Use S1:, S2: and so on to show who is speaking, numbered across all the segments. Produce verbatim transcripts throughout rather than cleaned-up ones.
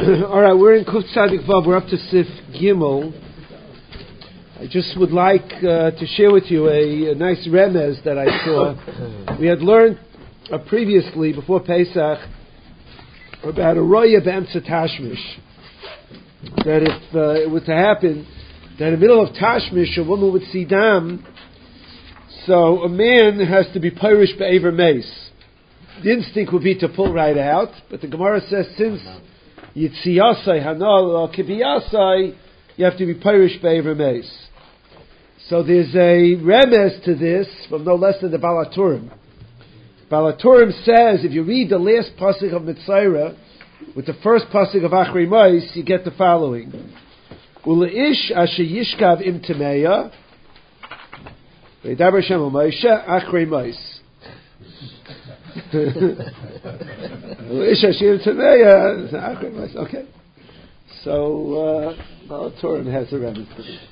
S1: All right, we're in Kuf Tzadik Vav. We're up to Sif Gimel. I just would like uh, to share with you a, a nice remez that I saw. We had learned uh, previously, before Pesach, about a roya b'emtza tashmish. That if uh, it was to happen, that in the middle of tashmish, a woman would see dam, so a man has to be pirish be'aver mace. The instinct would be to pull right out, but the Gemara says since Yitziyasai Hanal or Kibiyasai, you have to be Pirish Be'ever Meis. So there's a remes to this from no less than the Balaturim. Balaturim says if you read the last pasuk of Mitzayra with the first pasuk of Achrei Meis, you get the following: Uleish asher yishkav im temeya v'yidaber Hashem Moshe Achrei Meis. Okay, so uh, Turin has a remedy for this.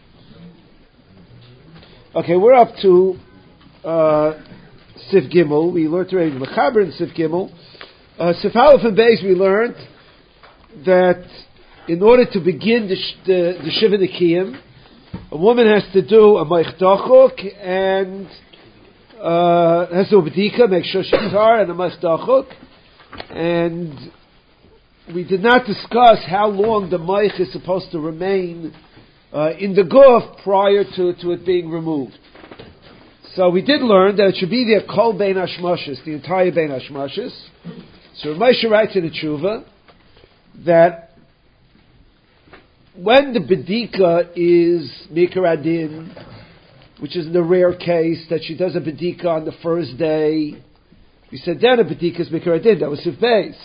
S1: Okay, we're up to uh, Sif Gimel. We learned already the Mechaber in Sif Gimel. Uh, Sif Aleph and Beis we learned that in order to begin the the, the Shiva Nikiyim, a woman has to do a Moich Dachok and Uh, has to bedika, make sure she's tar and a masdachuk, and we did not discuss how long the moich is supposed to remain uh, in the guf prior to, to it being removed. So we did learn that it should be there kol bein hashmashis, the entire bein hashmashis. So Moshe writes in the tshuva that when the bedika is mikar adin, which is in the rare case that she does a bedika on the first day, we said then a bedika is mikar adin. That was Sif Beis.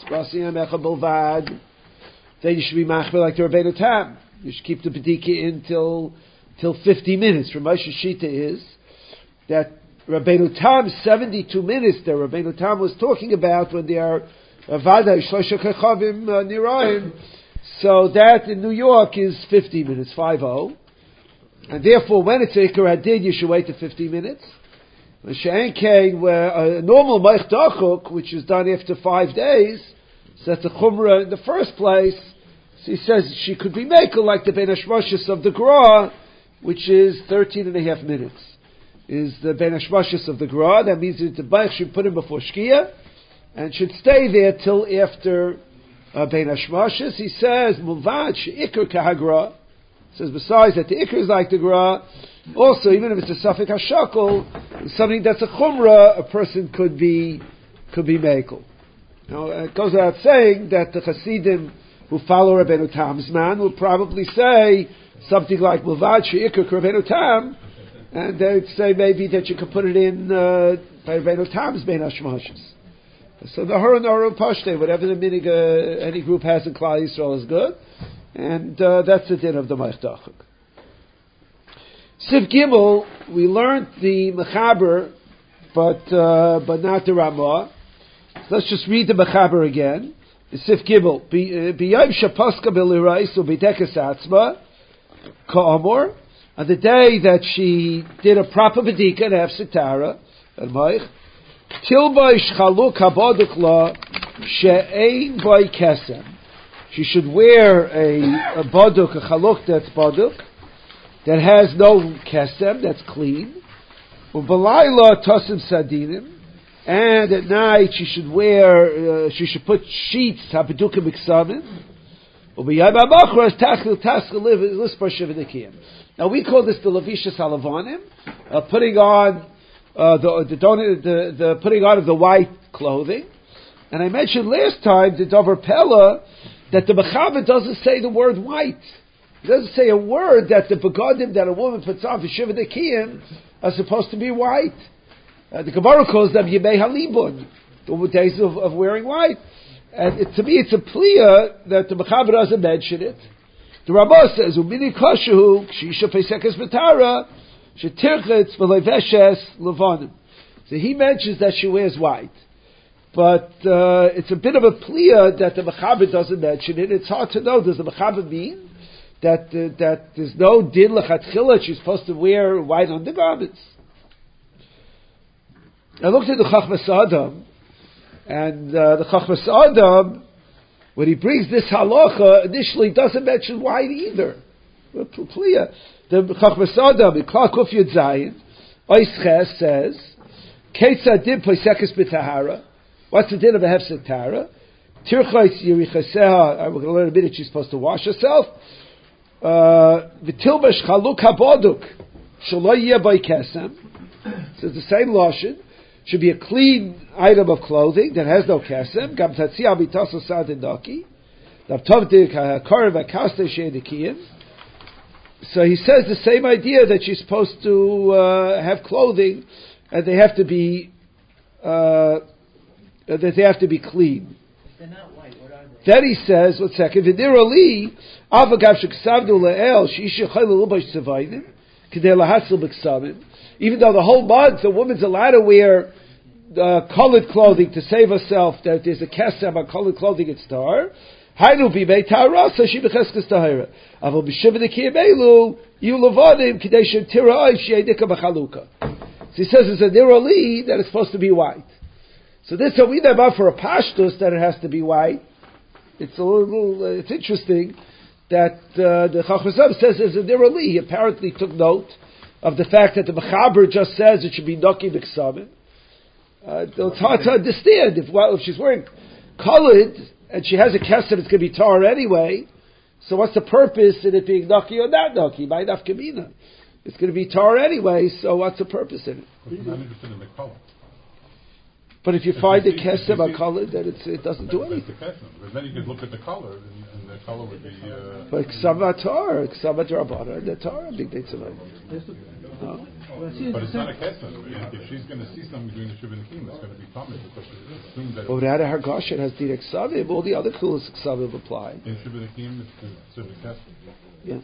S1: Then you should be machmir like the Rabbeinu Tam. You should keep the bedika in till till fifty minutes. From Moshe Shita is that Rabbeinu Tam seventy-two minutes. That Rabbeinu Tam was talking about when they are vaday shlosha kechavim nirayim. So that in New York is fifty minutes, five zero. And therefore, when it's Ikar Hadid, you should wait to fifteen minutes. Where a normal Moich Dachuk, which is done after five days, so that's a Chumrah in the first place. So he says she could be Mekel like the Ben Hashmashis of the Gra, which is thirteen and a half minutes. Is the Ben Hashmashis of the Gra. That means that the Baich should put him before Shkia, and should stay there till after uh, Ben Hashmashis. He says, Muvad She'ikar Kahagra. Says besides that the ikr is like the gra, also even if it's a suffix hashakol, something that's a chumrah, a person could be could be mekel. Now it goes without saying that the Hasidim who follow Rabbeinu Tam's man will probably say something like Mulvad she'ikr Rabbeinu Tam, and they'd say maybe that you could put it in uh, by Rabbeinu Tam's bein hashmashis. So the Horon Oru Pashte, whatever the minig uh, any group has in Klal Yisrael is good. And uh, that's the din of the Moich Dachuk. Sif Gimel, we learned the Mechaber, but uh, but not the Ramah. So let's just read the Mechaber again. The Sif Gimel. B'yayim shapaska b'lirais u'b'dekas atzma ka'amor. On the day that she did a proper bedika and have sitara and Moich, tilbay shchaluk haboduk la she'ein boy kesem. She should wear a, a baduk, a chaluk that's baduk, that has no kesem, that's clean. U'balayla tosim sadinim, and at night she should wear, uh, she should put sheets, habedukim miksamim. U'b'yayim ha'machras tachil tachil lispar shivinikim. Now we call this the levisha salavanim, uh, putting on uh, the, the, the the putting on of the white clothing. And I mentioned last time the davar pella, that the Mechaber doesn't say the word white. It doesn't say a word that the begadim that a woman puts on for Shiva Nikiyim are supposed to be white. Uh, the Gemara calls them Yemei Halibun, the days of, of wearing white. And it, to me it's a plea that the Mechaber doesn't mention it. The Ramah says, Umini Kashu, Kshisha Pesekes Betara, Shetirchetz V'Leveshes Levanim. So he mentions that she wears white. But uh, it's a bit of a plea that the Mechaber doesn't mention it. It's hard to know. Does the Mechaber mean that uh, that there's no din lechatchila? She's supposed to wear white undergarments. I looked at the Chachmas Adam, and uh, the Chachmas Adam when he brings this halacha, initially doesn't mention white either. The Chachmas Adam in Klal Kuf Yud Zayin, Oisches says, Ketzad din poisekes b'tahara. What's the din of a hefsek tahara? Tirchais yirichaseha. We're going to learn in a minute. She's supposed to wash herself. V'tilbash chaluk haboduk shelo yeh by kesem. So it's the same lashon. Should be a clean item of clothing that has no kesem. Gam tatzi al bitaso sadinaki. Dav tov dik hakarev hakaste she'edikiyim. So he says the same idea that she's supposed to uh, have clothing, and they have to be uh, that they have to be clean.
S2: If they're not white, what are they?
S1: Then he says, one second, V'nira li avagav sheksavdu le'el sheisha chayla lubash tzavayim k'dei lahatzil b'ksamim. Even though the whole month the woman's allowed to wear uh, colored clothing to save herself, that there's a kesem on colored clothing, it's tahar. Hainu b'mei tahara, so she b'cheskes tahara. Avol b'shiva dekiyim elu yu levadim k'dei shentira oiv she'edika b'chaluka. So he says it's a nira li that it's supposed to be white. So this so we know about for a pashtus that it has to be white. It's a little, uh, it's interesting that uh, the Chachmas says there's a nira li. He apparently took note of the fact that the Mechaber just says it should be Naki B'Ksavim. Uh, it's hard to understand. If, well, if she's wearing colored and she has a kesem, it's going to be tar anyway. So what's the purpose in it being Naki or not Naki? By Nafkamina. It's going to be tar anyway, so what's the purpose in it?
S3: I'm not interested in the color.
S1: But if you
S3: if
S1: find
S3: you
S1: a
S3: see,
S1: kesem or colored, then it's, it doesn't do anything.
S3: That's the kesem. But then you could look at the color, and, and the color would be... Uh,
S1: but Ksava tar, Ksava Drabana, the tar, big day tonight. No?
S3: But it's not a kesem. If she's going to see something doing the Shiva Nekim, it's going to be common, because it's assumed that...
S1: But without a Hargash, it has direct Ksavim. All the other kulas Ksavim apply.
S3: In Shiva Nekim, it's a kesem.
S1: Yeah.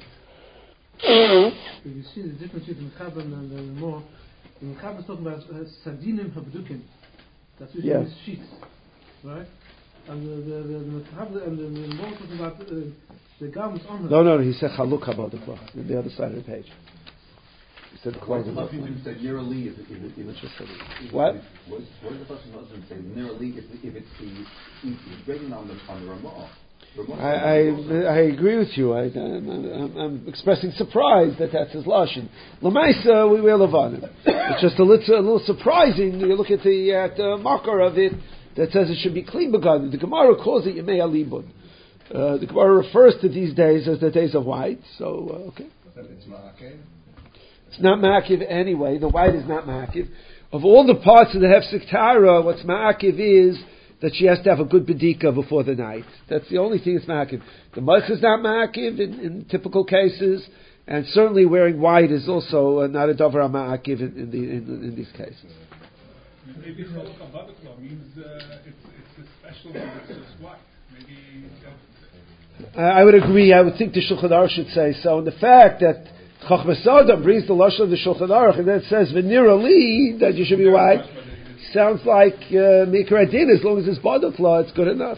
S4: You see the difference between Mechaber and the more. The Mechaber is talking about uh, sardinim habdukim. That's usually
S1: yeah.
S4: sheets, right? And the the the Mechaber and the, the more talking about uh, the garments on them.
S1: No, no, no. He said chaluk about the cloth on the other side of the page. He said clothing.
S5: What if said nearly if it
S1: What?
S5: What does the person's husband say? Nearly if if it's the if it's written on the on the Ramah.
S1: I, I I agree with you. I, I'm, I'm, I'm expressing surprise that that's his lashon. Lamaisa, we wear levanim. It's just a little, a little surprising. You look at the at the marker of it that says it should be clean begun. The Gemara calls it Yemei Alibud. Uh, the Gemara refers to these days as the days of white. So uh, okay,
S6: it's ma'akiv.
S1: It's not ma'akiv anyway. The white is not ma'akiv. Of all the parts of the hefsek tara, what's ma'akiv is that she has to have a good bedika before the night. That's the only thing that's ma'akiv. The malch is not ma'akiv in, in typical cases, and certainly wearing white is also uh, not a davar ma'akiv in, in, the, in, in these cases.
S7: Maybe Chaluk Abadakla means uh, it's, it's a special one, it's just white. Maybe uh,
S1: I would agree. I would think the Shulchan Aruch should say so. And the fact that Chachmas Adam brings the lashon of the Shulchan Aruch and then it says v'nira li that you should be white. Sounds like Mikra Din, as long as it's Badukla, it's good enough.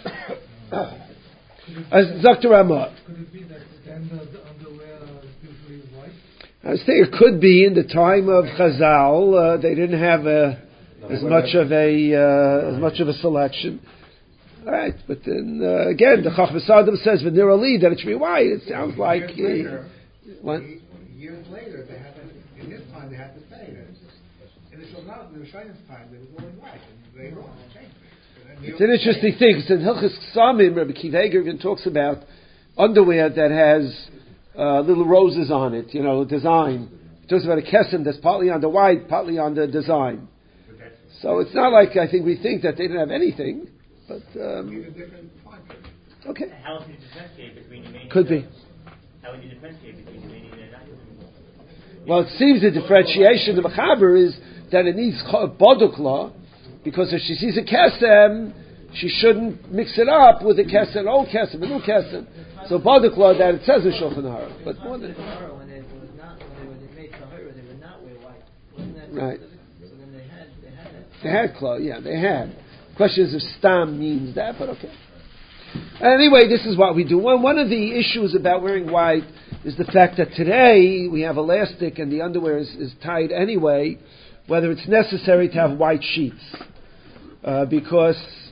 S1: As Doctor Ramah.
S4: Could it be that standard underwear is usually white?
S1: I was thinking it could be in the time of Chazal, uh, they didn't have a, as much of a uh, as much of a selection. All right, but then uh, again, the Chachmas Adam says v'nira li that it should be white. It sounds like
S6: years later,
S1: uh, what?
S6: Years later, they had to, in this time they had to say that. In the Shulchan, in the Rishonim time, they were going white, and later on they changed it.
S1: It's an interesting thing. Because in Hilchos Ksamim, Rabbi Kiva Eger even talks about underwear that has uh, little roses on it, you know, design. He talks about a kesem that's partly on the white, partly on the design. So it's not like I think we think that they didn't have anything, but um, okay.
S2: How would you differentiate between Yemeni
S1: Could be.
S2: How would you differentiate between Yemeni and non-Yemeni?
S1: Well, it seems the differentiation, the Mechaber is that it needs bodukla, because if she sees a kesem, she shouldn't mix it up with a kesem, an old kesem, a new kesem. So bodukla that it says in Shulchan Aruch, but more than
S2: when they was not when they made tahara, they would not wear white. Wasn't that
S1: right.
S2: So then they had they had that.
S1: They had clothes, yeah, they had. The question is if stam means that, but okay. Anyway, this is what we do. One, one of the issues about wearing white is the fact that today we have elastic and the underwear is, is tied anyway, whether it's necessary to have white sheets. Uh, because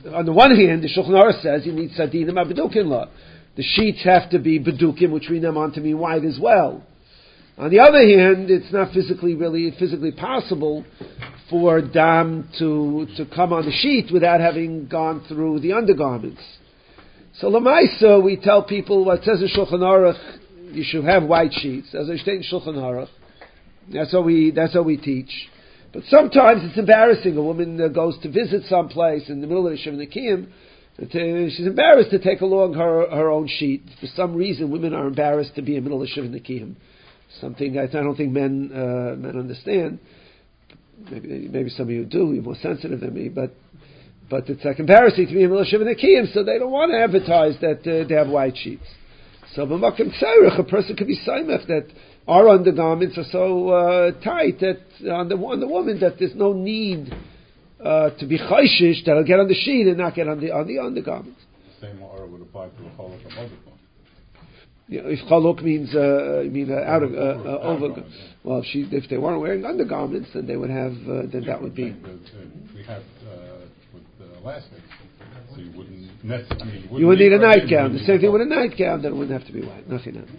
S1: on the one hand, the Shulchan Aruch says you need sadinim abedukin law. The sheets have to be bedukim, which we know on to mean white as well. On the other hand, it's not physically really physically possible for dam to to come on the sheet without having gone through the undergarments. So Lamaisa, we tell people what it says in Shulchan Aruch, you should have white sheets. As I state in Shulchan Aruch, that's what we that's what we teach. But sometimes it's embarrassing. A woman uh, goes to visit someplace in the middle of the Shiva Nekiyim. She's embarrassed to take along her her own sheet. For some reason, women are embarrassed to be in the middle of Shiva Nekiyim. Something I, I don't think men uh, men understand. Maybe maybe some of you do. You're more sensitive than me, but but it's like embarrassing to be in the middle of Shiva Nekiyim, so they don't want to advertise that uh, they have white sheets. So b'makom tzarich, a person could be saimach that our undergarments are so uh, tight that on the on the woman that there's no need uh, to be chayshish that'll get on the sheet and not get on the on the undergarments.
S3: The same order would apply to a chaluk or motherfucker.
S1: Yeah, if chaluk means uh, mean uh, out of uh, uh, over. Well, if she if they weren't wearing undergarments, then they would have uh, then that would be.
S3: We have uh, with the elastics, so you wouldn't necessarily. You,
S1: you would need a nightgown. The same thing with a nightgown. Then it wouldn't have to be white. Nothing else.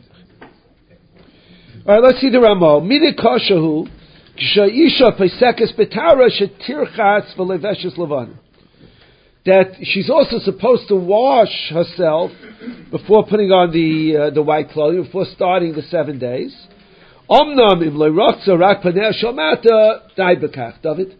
S1: All right, let's see the Ramo. Midi koshahu kshaisha pesekes betara shetirchatz v'leveshes levan. That she's also supposed to wash herself before putting on the uh, the white clothing, before starting the seven days. Omnam im leirachza rak paneh shalmata dai bekach. David?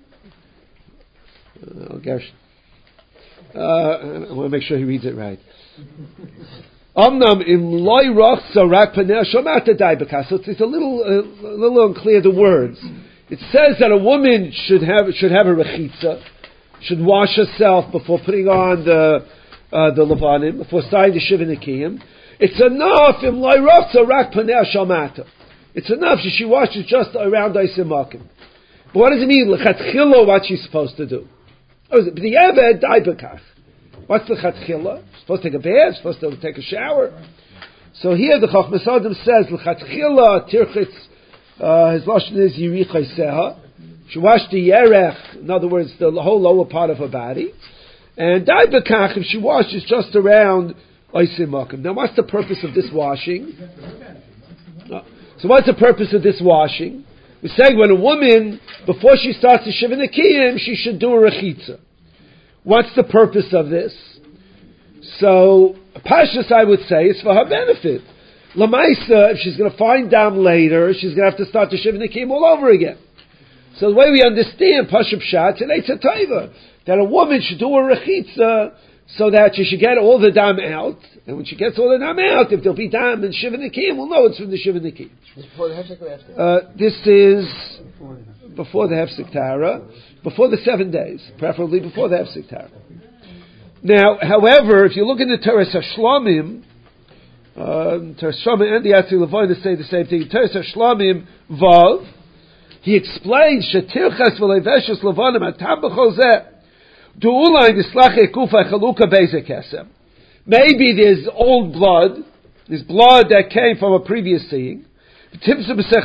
S1: Uh, Gersh. Uh, I want to make sure he reads it right. Omnam im leirachza rak paneh shalmata dai bekach. So it's a little uh, a little unclear the words. It says that a woman should have should have a rechitza, should wash herself before putting on the uh, the levanim, before starting the Shiva Nekiyim. It's enough im leirachza rak paneh shalmata. It's enough if she washes just around Eisim Makim. But what does it mean? L'chatchila, what she's supposed to do? Oh, is it b'di'eved dai bekach? What's l'chatchila? Supposed to take a bath? Supposed to take a shower? So here the Chachmas Adam says l'chatchila tirchitz. Uh, his lashon is yirichai seha. She washed the yerech, in other words, the whole lower part of her body. And dai bekach, if she washes just around Eisim Makim. Now, what's the purpose of this washing? No. So what's the purpose of this washing? We're saying when a woman, before she starts the Shiva Nekiyim, she should do a rechitza. What's the purpose of this? So, Pashas, I would say, is for her benefit. Lamaisa, if she's going to find dam later, she's going to have to start the Shiva Nekiyim all over again. So the way we understand Pashup Shat, it's a taiva, that a woman should do a rechitza so that she should get all the dam out. And when she gets all the dam out, if there'll be dam and Shiva Nekiyim, we'll know it's from the Shiva Nekiyim.
S2: Before the Hefsek or after?
S1: Uh, this is before the Hefsek Tara, before the seven days, preferably before the Hefsek Tara. Now, however, if you look in the Teres HaShlamim, uh, Teres HaShlamim and the Atzi Levoyna say the same thing. Teres HaShlamim Vav, he explains, Shetirchas v'leveshes levanim atam b'chol zeh, du'ulay nislach ekufa chaluka be'ezeh kesem. Maybe there's old blood, there's blood that came from a previous seeing. Does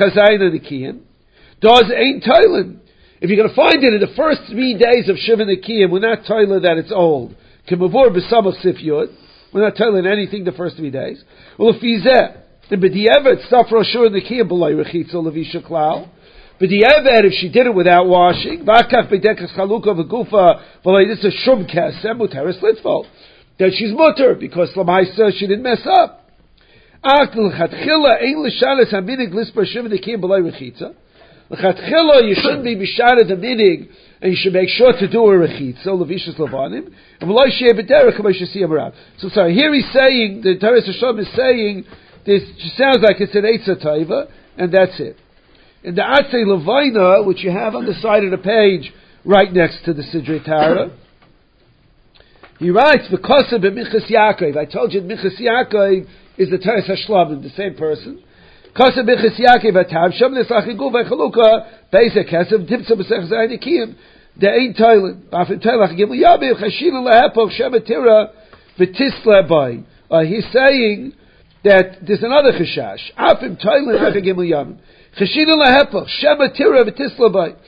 S1: ain't toiling. If you're going to find it in the first three days of Shiva Nekiyim, we're not toiling that it's old. We're not toiling anything the first three days. Well, if he's there, then b'di'evet stuff Roshur Nekiyim b'lay rechitza levisha klal. B'di'evet, if she did it without washing, v'akaf b'dekas chaluka v'gufa b'lay this is shum kesem muteres litfol. That she's mutter because Lamaisa she didn't mess up. You shouldn't be b'shara the minig, and you should make sure to do a rechitza, levishas levanim, and v'lo shei b'derech k'may shesiyam around. So sorry, here he's saying, the Teres Hashem is saying, this sounds like it's an Eitzah Taiva, and that's it. In the Atzei Levaina, which you have on the side of the page, right next to the Sidrei Tara, he writes, "V'kosa b'Minchas Yaakov." I told you, Minchas Yaakov is the Teres HaShlamim, the same person. Kosa b'Minchas Yaakov atam sham nesachigu v'chaluka beizeh kesef tipsa b'sech zayin nikiyim de'ein toilen b'afim toilach gimel yabim chashila lehepoch shematira v'tisla bay. He's saying that there's another chashash. Afim toilen ha'cha gimel yabim chashila lehepoch shematira v'tisla bay.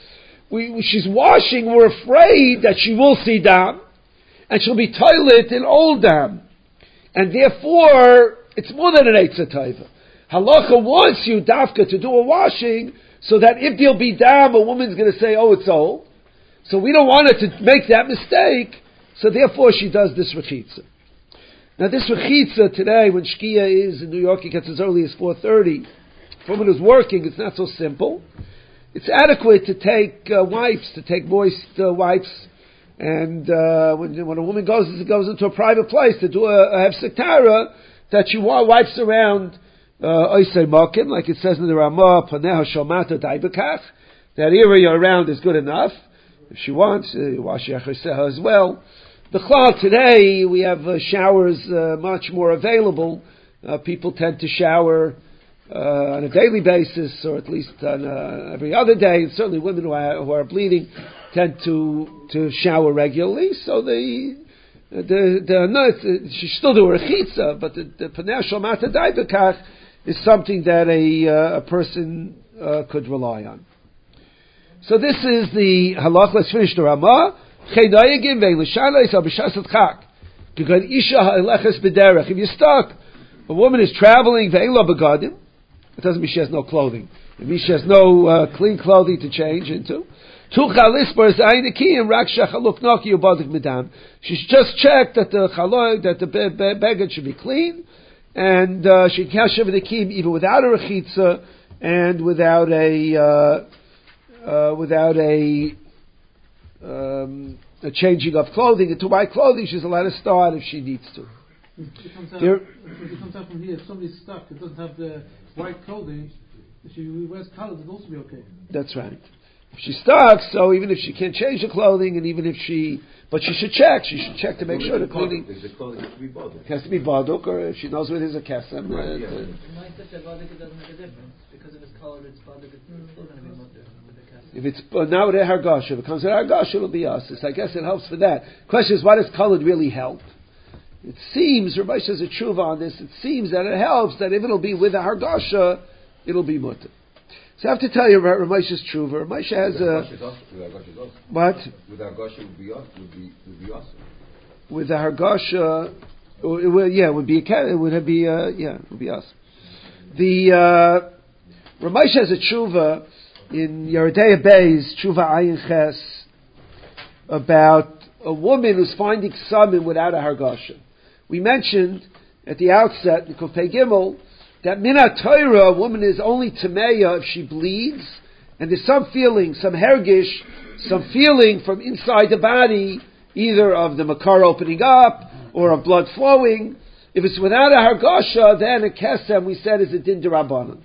S1: we, she's washing, we're afraid that she will see dam, and she'll be toilet in old dam. And therefore, it's more than an Eitzah Taiva. Halacha wants you, Dafka, to do a washing, so that if there'll be dam, a woman's going to say, oh, it's old. So we don't want her to make that mistake, so therefore she does this rechitza. Now this rechitza today, when Shkia is in New York, it gets as early as four thirty. For a woman who's working, it's not so simple. It's adequate to take uh, wipes, to take moist uh, wipes, and uh, when, when a woman goes goes into a private place to do a, a hefsek tara, that she wipes around oisei mokin, like it says in the Ramah, paneha shomata daibekach. That area around is good enough. If she wants, uh, wash yachaseha as well. The chlal today, we have uh, showers uh, much more available. Uh, people tend to shower uh, on a daily basis, or at least on uh, every other day. And certainly women who are, who are bleeding tend to to shower regularly. So the the the no, uh, she still do her chitza, but the the paneh shomata daibekach is something that a uh, a person uh, could rely on. So this is the halach. Let's finish the Ramah. If you're stuck, a woman is traveling, it doesn't mean she has no clothing. It means she has no uh, clean clothing to change into. She should just check that the chaloi, that the beged should be clean, and uh, she can shiva the kiyim even without a rechitza and without a uh, uh, without a Um, a changing of clothing, and to buy clothing, she's allowed to start if she needs to.
S4: If it comes out, if it comes out from here, if somebody's stuck, it doesn't have the white clothing, if she wears colors, it'll also be okay.
S1: That's right. If she's stuck, so even if she can't change the clothing, and even if she, but she should check, she should check to make sure the clothing,
S5: the clothing has to be baduk.
S1: Has to be baduk, or if she knows where there's a kesem.
S5: Right,
S1: uh,
S5: yeah.
S1: uh,
S2: In my sister, Badik, it doesn't make a difference. Because if it's colored, it's Badik, it's still going to be mutter with the castle.
S1: If it's uh, now with a hargasha, if it comes with hargasha, it'll be us. I guess it helps for that. Question is, why does colored really help? It seems, Rabbi says a tshuva on this, it seems that it helps that if it'll be with a hargasha, it'll be mutter. So I have to tell you about Ramesh's tshuva. Ramesh has a what?
S5: With hargasha would be us. Would be would be us.
S1: With the hargasha, it would, yeah, it would be a, it would be uh, yeah, it would be us. The uh, Ramesh has a tshuva in Yeridei Bey's tshuva Ayin Ches about a woman who's finding samim without a hargasha. We mentioned at the outset in Kufay Gimel that Minat Torah, a woman is only Tameya if she bleeds, and there's some feeling, some hergish, some feeling from inside the body, either of the makar opening up, or of blood flowing. If it's without a hargasha, then a kesem, we said, is a din derabanan.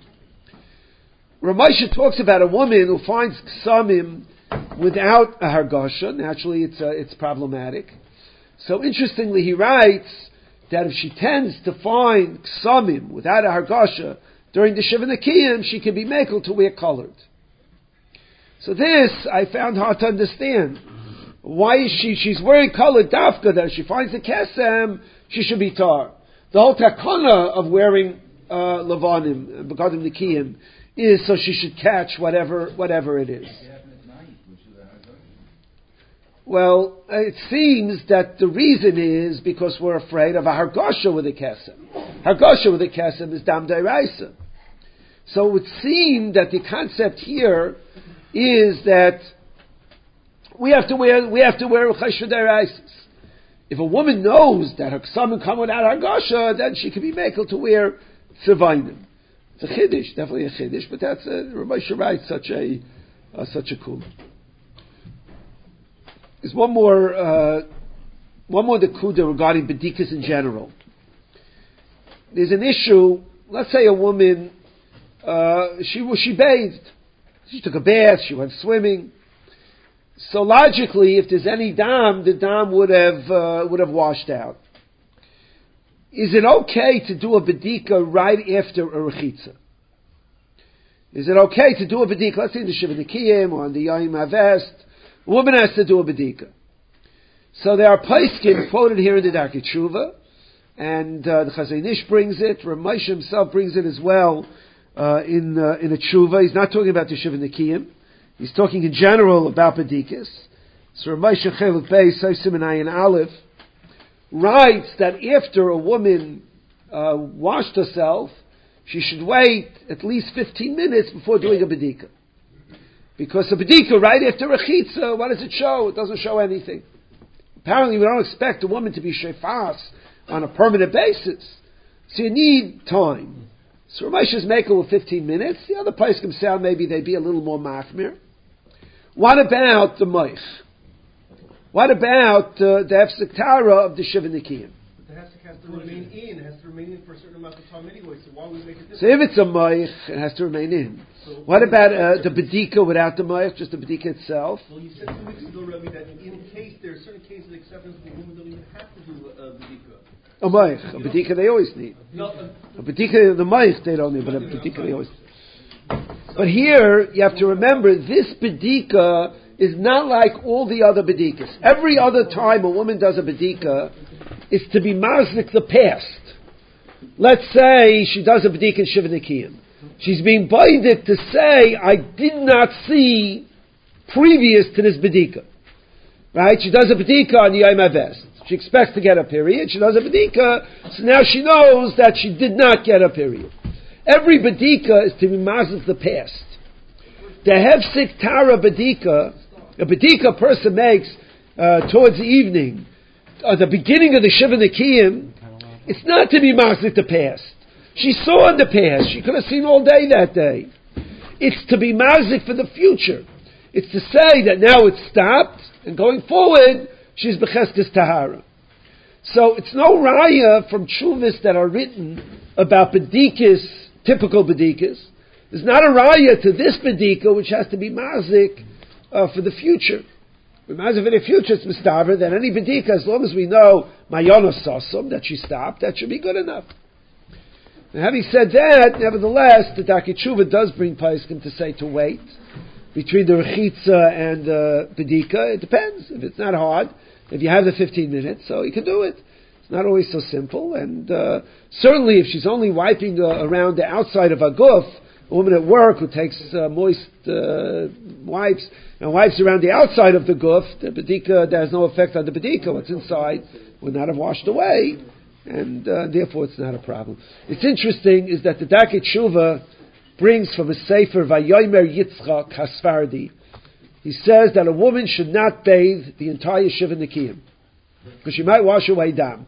S1: Ramesha talks about a woman who finds ksamim without a hargasha. Naturally, it's uh, it's problematic. So interestingly, he writes that if she tends to find ksamim without a hargasha during the Shiva Nekiyim, she can be makel to wear colored. So this I found hard to understand. Why is she? She's wearing colored dafka. That if she finds the kesem, she should be tar. The whole takana of wearing uh, lavanim, begadim nekiyim, is so she should catch whatever whatever it is. Well, it seems that the reason is because we're afraid of a hargasha with a kesem. Hargasha with a kesem is dam dairaisa. So it would seem that the concept here is that we have to wear we have to wear cheshvan dairaisis. If a woman knows that her ksamim come without hargasha, then she can be makel to wear tzivainim. It's a chiddush, definitely a chiddush, but that's a Rabbi writes such a uh, such a kula. There's one more uh, one more dekuda regarding bedikas in general. There's an issue. Let's say a woman uh, she she bathed, she took a bath, she went swimming. So logically, if there's any dam, the dam would have uh, would have washed out. Is it okay to do a bedika right after a rechitza? Is it okay to do a bedika? Let's say in the Shiva Nekiyim or on the Yom HaVest, a woman has to do a bedika. So there are paiskim quoted here in the Darkei Tshuva, and uh, the Chazon Ish brings it. Ramesh himself brings it as well uh, in uh, in a tshuva. He's not talking about the Shiva Nekiyim. He's talking in general about Bedikas. So Ramosha Chelik Beis Sosim and Ayin Aleph writes that after a woman uh, washed herself, she should wait at least fifteen minutes before doing a Bedika. Because a Bedika, right after a Chitza, what does it show? It doesn't show anything. Apparently we don't expect a woman to be shefas on a permanent basis. So you need time. So Ramosha's making with fifteen minutes. The other place can sound maybe they'd be a little more machmir. What about the moich? What about uh, the hefsek tara of the Shiva Nikiyim?
S8: The hefsek has to remain in. It has to remain in for a certain amount of time anyway. So why would we make it different?
S1: So if it's a moich, it has to remain in. So what about uh, the bedika without the moich, just the bedika itself?
S8: Well, you said two weeks ago, Rabbi, that in case there are certain cases of acceptance where women don't even have to do a uh, bedika.
S1: A moich, a bedika they always need.
S8: No, uh,
S1: a bedika, the moich they don't need, but a bedika they always need. But here you have to remember this bedika is not like all the other bedikas. Every other time a woman does a bedika, is to be mazlik the past. Let's say she does a bedika in Shiva Nikiyim. She's being binded to say, I did not see previous to this bedika. Right? She does a bedika on Yom HaVest. She expects to get a period. She does a bedika, so now she knows that she did not get a period. Every bedika is to be mazlik the past. The hefsek tara bedika, a bedika person makes uh, towards the evening, at the beginning of the Shiva Nikiyim, it's not to be mazlik the past. She saw in the past. She could have seen all day that day. It's to be mazlik for the future. It's to say that now it's stopped, and going forward, she's becheskes tahara. So it's no raya from tshuvas that are written about bedikas, typical bedikas. There's not a raya to this bedika which has to be mazik uh, for the future. If mazik for the future, it's mistaver. Then any bedika, as long as we know mayonos sasum that she stopped, that should be good enough. Now, having said that, nevertheless, the Darkei Tshuva does bring Paiskim to say to wait between the rechitza and the uh, bedika. It depends. If it's not hard, if you have the fifteen minutes, so you can do it. It's not always so simple, and uh, certainly if she's only wiping uh, around the outside of a guf, a woman at work who takes uh, moist uh, wipes and wipes around the outside of the guf, the bedika, there has no effect on the bedika. What's inside would not have washed away, and uh, therefore it's not a problem. It's interesting is that the Darkei Tshuva brings from a sefer Vayomer Yitzchak Hasfardi. He says that a woman should not bathe the entire Shiva Nikiyim because she might wash away dam.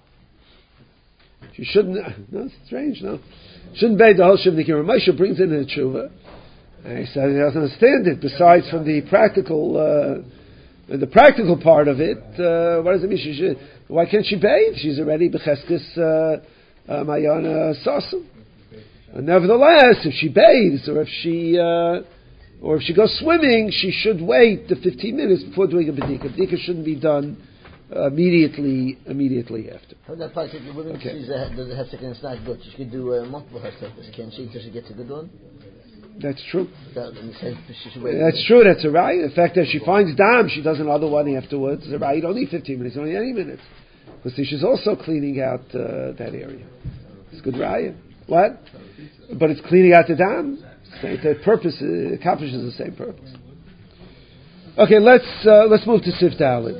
S1: She shouldn't. No, it's strange. No, shouldn't bathe the whole Shiva Nikiyim. Moshe brings in the tshuva, and he says he doesn't understand it. Besides, from the practical, uh, the practical part of it, uh, what does it mean? She should, why can't she bathe? She's already becheskes uh, mayana sasum. Nevertheless, if she bathes or if she uh, or if she goes swimming, she should wait the fifteen minutes before doing a bedika. Bedika shouldn't be done uh, immediately immediately after.
S9: How that part, if the woman
S1: Okay.
S9: sees a, does a hefsek and it's not good, she could do uh, multiple hefsek. Can she until she gets a good one?
S1: That's true.
S9: That, in the sense that she should wait.
S1: That's true. That's a right. In fact, if she finds dam, she does another one afterwards. It's a right. You don't need fifteen minutes. You don't need any minutes because she's also cleaning out uh, that area. It's good raya. What? But it's cleaning out the dam. Same, the purpose uh, accomplishes the same purpose. Okay, let's uh, let's move to Sif Dalit.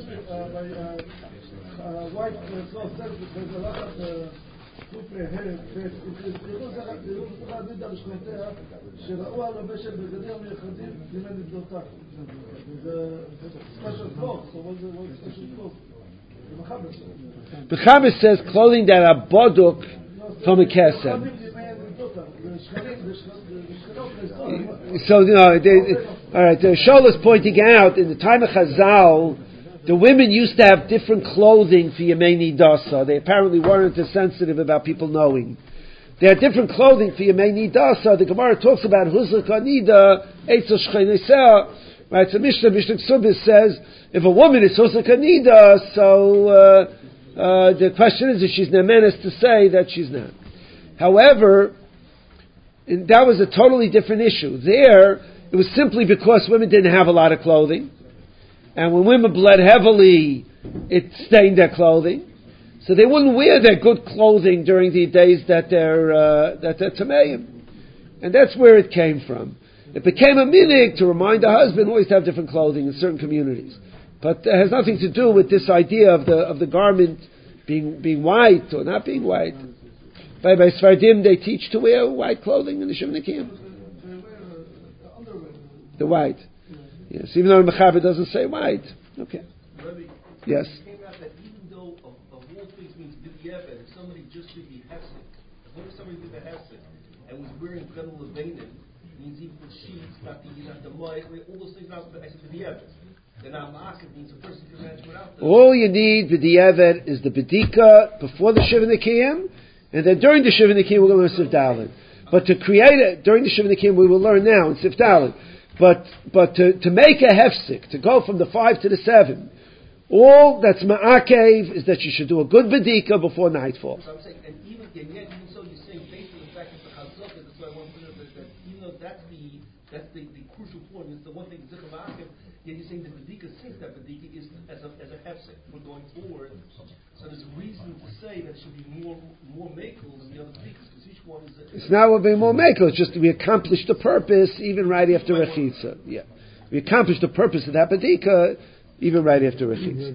S1: Bechaber says clothing that are boduk from a kesem. So, you know, they, all right. The Shol is pointing out in the time of Chazal, the women used to have different clothing for Yemei Nidasa. They apparently weren't as sensitive about people knowing. They had different clothing for Yemei Nidasa. The Gemara talks about Huzak Anida, Eitzel Shcheneseh. Right, so Mishnah, Mishnah Ksubis says, if a woman is Huzak Anida, so uh, uh, the question is if she's Nemenes to say that she's not. However, and that was a totally different issue. There, it was simply because women didn't have a lot of clothing. And when women bled heavily, it stained their clothing. So they wouldn't wear their good clothing during the days that they're, uh, that they're tameim. And that's where it came from. it became a minig to remind the husband always to have different clothing in certain communities. But it has nothing to do with this idea of the of the garment being being white or not being white. By by Sfardim, they teach to wear white clothing in the Shiva Nekiyim. The white. Yes, even though the Mechaber doesn't say white. Okay.
S8: Rabbi,
S1: Yes.
S8: It came out that even though of, of all things means b'diavad, if somebody just did the hefsek, what if somebody did the hefsek and was wearing Grenel Levanim, means even with sheets, not the not the mud, all those things not I said b'diavad. Then now ma'akev means a person can manage without them.
S1: All you need b'diavad is the bedika before the Shiva Nekiyim, and then during the Shiva Nekiyim we're going to learn Sif Dalet. But to create it during the Shiva Nekiyim we will learn now in Sif Dalet. But but to, to make a hefsek, to go from the five to the seven, all that's ma'akev is that you should do a good bedika before nightfall.
S8: So I'm saying, and even and yet even so, you're saying based on the fact that the chazaka, that's why I want to know that, that even though that's the that's the, the crucial point, it's the one thing zikr ma'akev. Yet you're saying that bedika, since that bedika is as a as a hefsek for going forward. So there's a reason to say that it should be more more makel than the other bedikas, because each one is. A,
S1: It's not what being more makel. It's just we accomplished the purpose even right after rechitza. Yeah, we accomplished the purpose of that bedika even right after rechitza.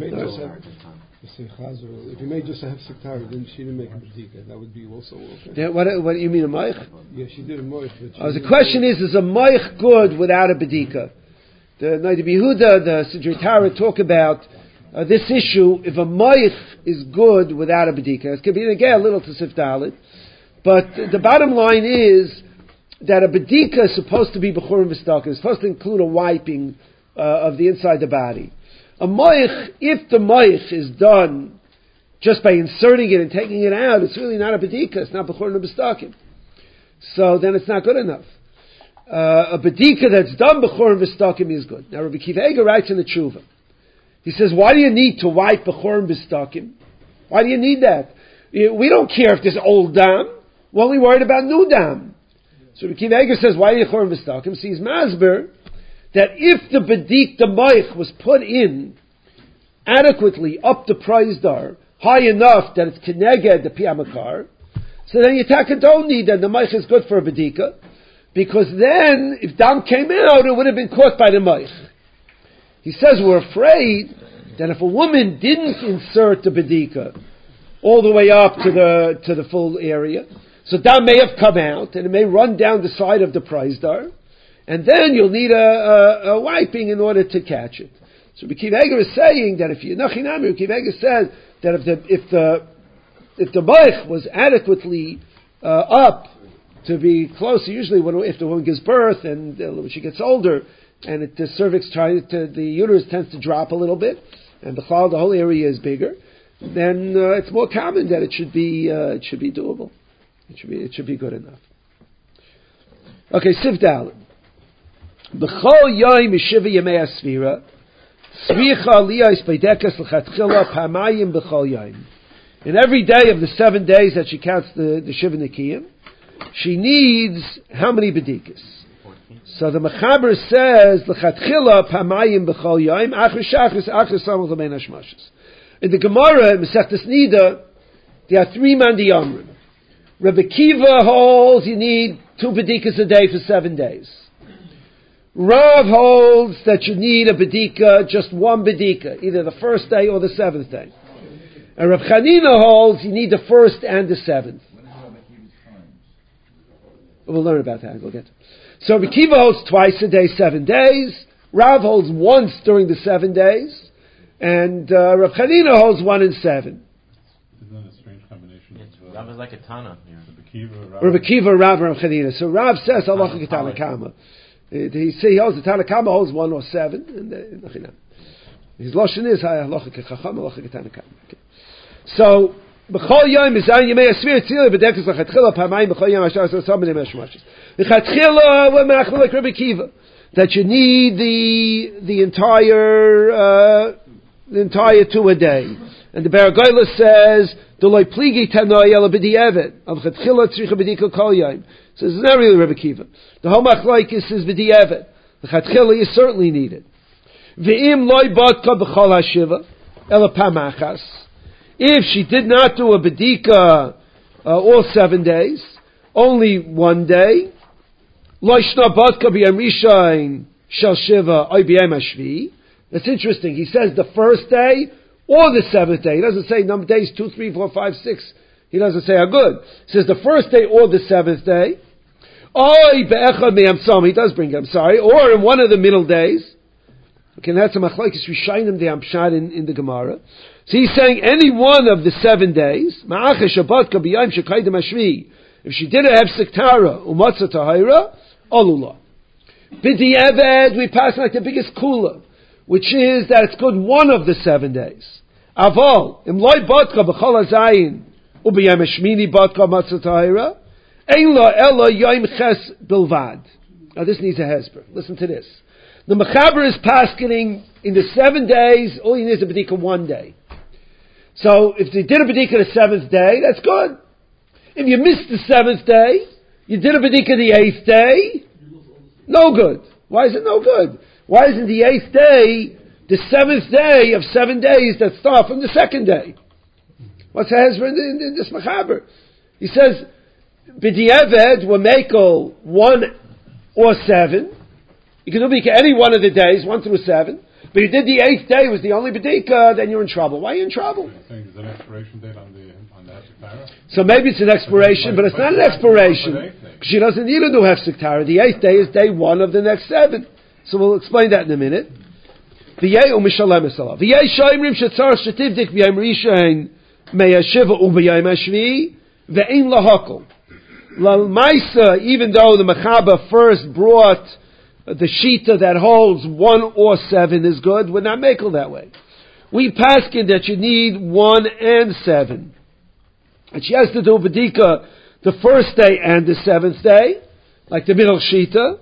S10: If you made just a hefsek tara, then she didn't make a bedika. That would be also okay.
S1: Yeah, what what you mean a moich?
S10: Yeah, she did a moich.
S1: Oh, the question is: is a moich good without a bedika? The Noda B'Yehuda, the Sidrei Torah talk about uh, this issue. If a moich is good without a bedika, it could be again a little to Sif Dalet, but the bottom line is that a bedika is supposed to be b'churim v'stakim. It's supposed to include a wiping uh, of the inside the body. A moich, if the moich is done just by inserting it and taking it out, it's really not a bedika. It's not b'churim v'stakim. So then it's not good enough. Uh, a bedika that's done b'churim v'stakim is good. Now Rabbi Kiva Eger writes in the Tshuva. He says, why do you need to wipe b'churim v'stakim? Why do you need that? We don't care if there's old dam. We're only worried about new dam. So Rabbi Kiva Eger says, why do you b'churim v'stakim? So he's masber that if the bedik, the moich, was put in adequately up the praisdar, high enough that it's keneged the piyamakar, so then you taka don't need that. The moich is good for a bedika. Because then, if dam came out, it would have been caught by the moich. He says we're afraid that if a woman didn't insert the bedika all the way up to the to the full area, so dam may have come out and it may run down the side of the praisdar, and then you'll need a, a, a wiping in order to catch it. So Rabbi Kiva Eger is saying that if you Nachinami, Rabbi Kiva Eger says that if the if the if the moich was adequately uh, up to be closer, usually when if the woman gives birth and uh, when she gets older, and it, the cervix tries to, the uterus tends to drop a little bit, and the the whole area is bigger, then uh, it's more common that it should be uh, it should be doable. It should be it should be good enough. Okay, Sif Dalet. B'chol yoyim mishiva yemei asvira, svicha aliyah ispedekas l'chatchila pamayim b'chol yoyim. In every day of the seven days that she counts the the Shiva Nekiyim, she needs how many bedikas? So the Mechaber says l'chatchila pamayim b'chol yoyim achar shachris achar samach l'bein hashmashos. In the Gemara in Masechtas Nida, there are three mandiyamrim. Rabbi Kiva holds you need two bedikas a day for seven days. Rav holds that you need a bedika, just one bedika, either the first day or the seventh day. And Rav Chanina holds you need the first and the seventh. We'll learn about that. We'll get to. So Rabbi Kiva holds twice a day, seven days. Rav holds once during the seven days, and uh, Rav Chanina holds one in seven.
S3: Isn't that a strange combination?
S11: Yes, Rav is like a Tana here.
S3: Rabbi Kiva, Rav,
S1: Rabbi Kiva, Rav, Rav Chanina. So Rav says halacha k'Tana Kama. He say he holds the Tana Kama holds one or seven, and uh, his lashon is halacha k'Chacham, halacha k'Tana Kama. So. B'chol yom mizayin yemei asvir tzila b'dekas l'chatchila pamayim b'chol yom ashar asar samim eshmashis. L'chatchila we're machmir like Rabbi Kiva that you need the the entire uh, the entire two a day, and the Baragoyla says D'loi pligi tanoi ela b'di'evet al chatchila tzricha b'dika kol yom. So it's not really Rabbi Kiva. The whole machlokes is b'di'evet. The chatchila is certainly needed. V'im loy badka b'chol hashiva ela pamachas. If she did not do a bedika uh, all seven days, only one day, Loishna Badka B'Yom Rishon Shel Shiva Oy B'Yom Hashvi. That's interesting. He says the first day or the seventh day. He doesn't say number days two, three, four, five, six. He doesn't say how good. He says the first day or the seventh day. Oy Be'echad Me'amsom. He does bring, I'm sorry. Or in one of the middle days. Okay, that's a machlokes Rishonim the Amshad in, in the Gemara. So he's saying any one of the seven days. Ma'acha Shabbat Kabiyam Shekaydem Hashvi. If she didn't have Siktara, Umatzah Tahira, Olula. B'di'eved, we pass like the biggest kula, which is that it's good one of the seven days. Aval, im loy batka b'chol hazayin, u'b'yam hashmini batka Matzah Tahira, ein lo ela yom ches bilvad. Now this needs a hesper. Listen to this. The Mechaber is paskening in the seven days, all you need is a B'dika one day. So if they did a B'dika the seventh day, that's good. If you missed the seventh day, you did a B'dika the eighth day, no good. Why is it no good? Why isn't the eighth day the seventh day of seven days that start from the second day? What's the Hezbollah in, in, in this Mechaber? He says, B'di'eved will make one or seven. You can do B'dika any one of the days, one through seven. But you did the eighth day, was the only B'dika, then you're in trouble. Why are you in trouble?
S3: You're saying there's an expiration date on the on the Hafsikara?
S1: So maybe it's an expiration, but it's not an expiration. Because she doesn't need a new Hafsikara. The eighth day is day one of the next seven. So we'll explain that in a minute. V'yei u'mishalem esalav. V'yei shoymrim shetzar shetivdik v'yem rishain meyashiva u'b'yem hashvi v'ein lahakol. L'maisa, even though the Mechaber first brought the shita that holds one or seven is good, we're not making that way. We paskin that you need one and seven. And she has to do B'dika the first day and the seventh day, like the middle shita.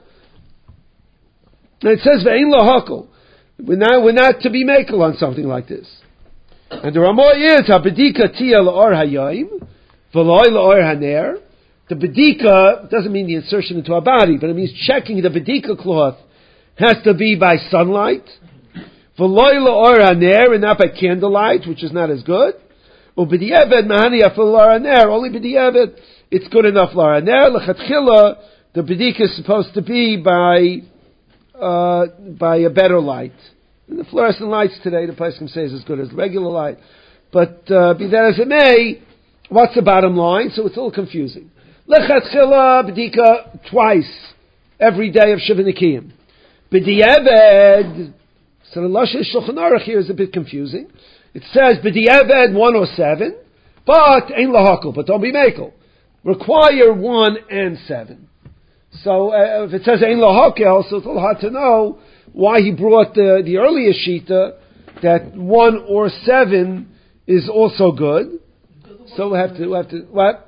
S1: And it says ve'in lahakol. We're not, we're not to be makel on something like this. And the Ramah is ha-B'dika tia la'or hayayim v'loy la'or haner. The B'dika doesn't mean the insertion into our body, but it means checking the B'dika cloth has to be by sunlight. V'loy la'or haner, and not by candlelight, which is not as good. U'b'di'eved mahani afil la'or haner, only b'di'eved, it's good enough la'or haner. L'chatchila, the B'dika is supposed to be by, uh, by a better light. And the fluorescent lights today, the Pesachim says, is as good as regular light. But, uh, be that as it may, what's the bottom line? So it's a little confusing. Lechatchila b'dika twice every day of Shiva Nikiyim. B'di'eved, so the Lashon Shulchan Aruch here is a bit confusing. It says b'di'eved one or seven, but ain't lahakol, but don't be makel. Require one and seven. So uh, if it says ain't lahakol, so it's a little hard to know why he brought the, the earlier shita that one or seven is also good. So we have to, we have to, what?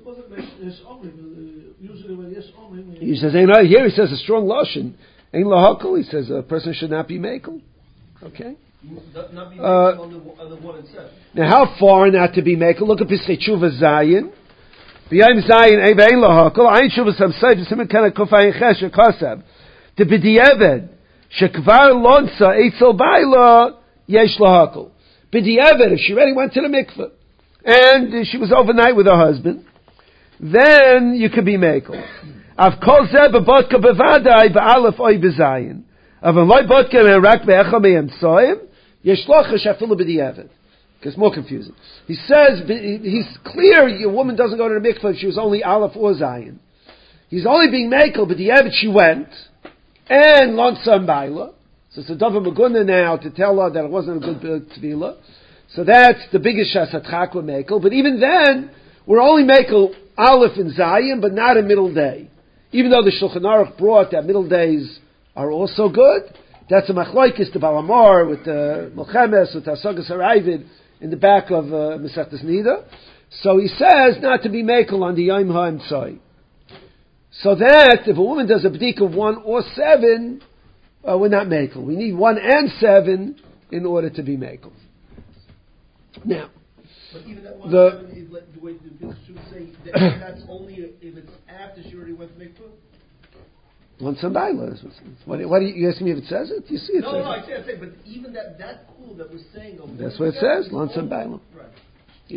S1: He says, ain't right here, he says a strong lashon. Ain't lahakol, he says a person should not be makel. Okay?
S8: Not be
S1: uh,
S8: on the, on the one and seven.
S1: Now how far not to be makel? Look at Pischei Tshuva Zayin. B'yayim Zayin, ein ve'ein lahakol. Ein Tshuva Samsayv, Simen Kana Kufayin Chesh, Kasav. The B'di'eved, Shekvar Lonsa, Eitzel Baila, Yesh lahakol. B'di'eved, if she already went to the mikveh, and she was overnight with her husband, then you could be makel. Av kol zeh b'bodka b'vadai b'alef oy b'zayin. Av an loy bodka me'rak be'echa me'emtsoim, yesh lochash afilu b'di'evet. It's more confusing. He says, he's clear, a woman doesn't go to the mikveh if she was only aleph or zayin. He's only being makel, but the she went, and lonsam baila. So it's a davar meguna now to tell her that it wasn't a good tefillah. So that's the biggest shasatchak with makel. But even then, we're only makel aleph and zayin, but not a middle day. Even though the Shulchan Aruch brought that middle days are also good, that's a machlokes to Balamar with the Melchemes, with Hasagas Haravid in the back of uh, Masechtas Nida. So he says not to be makel on the Yom HaEmtzai. So that if a woman does a b'dik of one or seven, uh, we're not makel. We need one and seven in order to be makel. Now,
S8: but even that one
S1: the,
S8: seven is like the way the Bishop should say that that's only if it's after she already went to mikveh.
S1: One Baila. What, what are you, you asking me if it says it? You see it
S8: no,
S1: says
S8: no,
S1: it.
S8: I say, I say, but even that that cool that we're saying over
S1: that's what it says. Lansam Baila.
S8: Right.
S1: Yeah.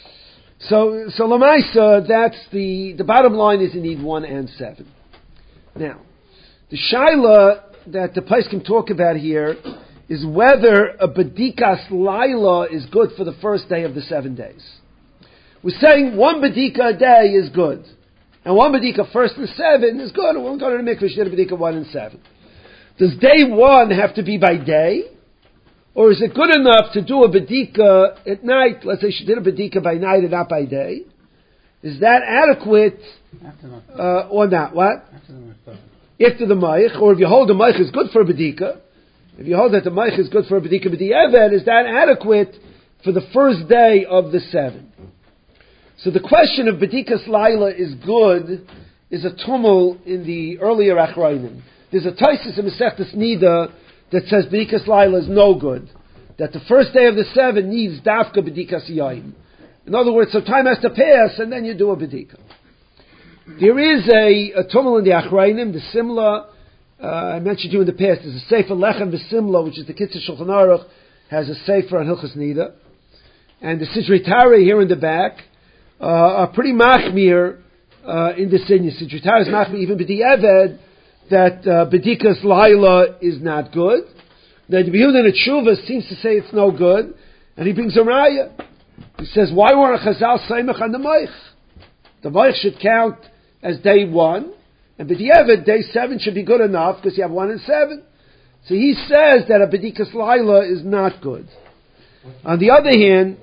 S1: So, so Lamaisa, that's the the bottom line is you need one and seven. Now, the shaila that the place can talk about here is whether a bedikas laila is good for the first day of the seven days. We're saying one bedika a day is good, and one bedika first and seven is good. We'll go to the mikveh, she did a bedika one and seven. Does day one have to be by day? Or is it good enough to do a bedika at night? Let's say she did a bedika by night and not by day. Is that adequate uh, or not? What? After the maich, or if you hold the maich is good for a bedika, if you hold that the maich is good for a bedika b'di'evet, is that adequate for the first day of the seven? So the question of bedikas laila is good is a tumul in the earlier achrayim. There's a taisis in Masechtas Nida that says bedikas laila is no good. That the first day of the seven needs dafka bedikas yaim. In other words, so time has to pass and then you do a bedika. There is a, a tumul in the achrayim, the simla. Uh, I mentioned to you in the past. There's a sefer lechem v'simla, which is the Kitzur Shulchan Aruch, has a sefer on Hilchos Nida, and the Sidrei Tari here in the back uh, are pretty machmir uh, in the sinya. Sidrei Tari is machmir even b'di'eved that uh, bedikas laila is not good. Now the Yehuda in Tshuva seems to say it's no good, and he brings a raya. He says, why weren't Chazal Saimach on the Maich? The Maich should count as day one, and b'di'eved, day seven should be good enough, because you have one and seven. So he says that a bedikas laila is not good. On the other hand,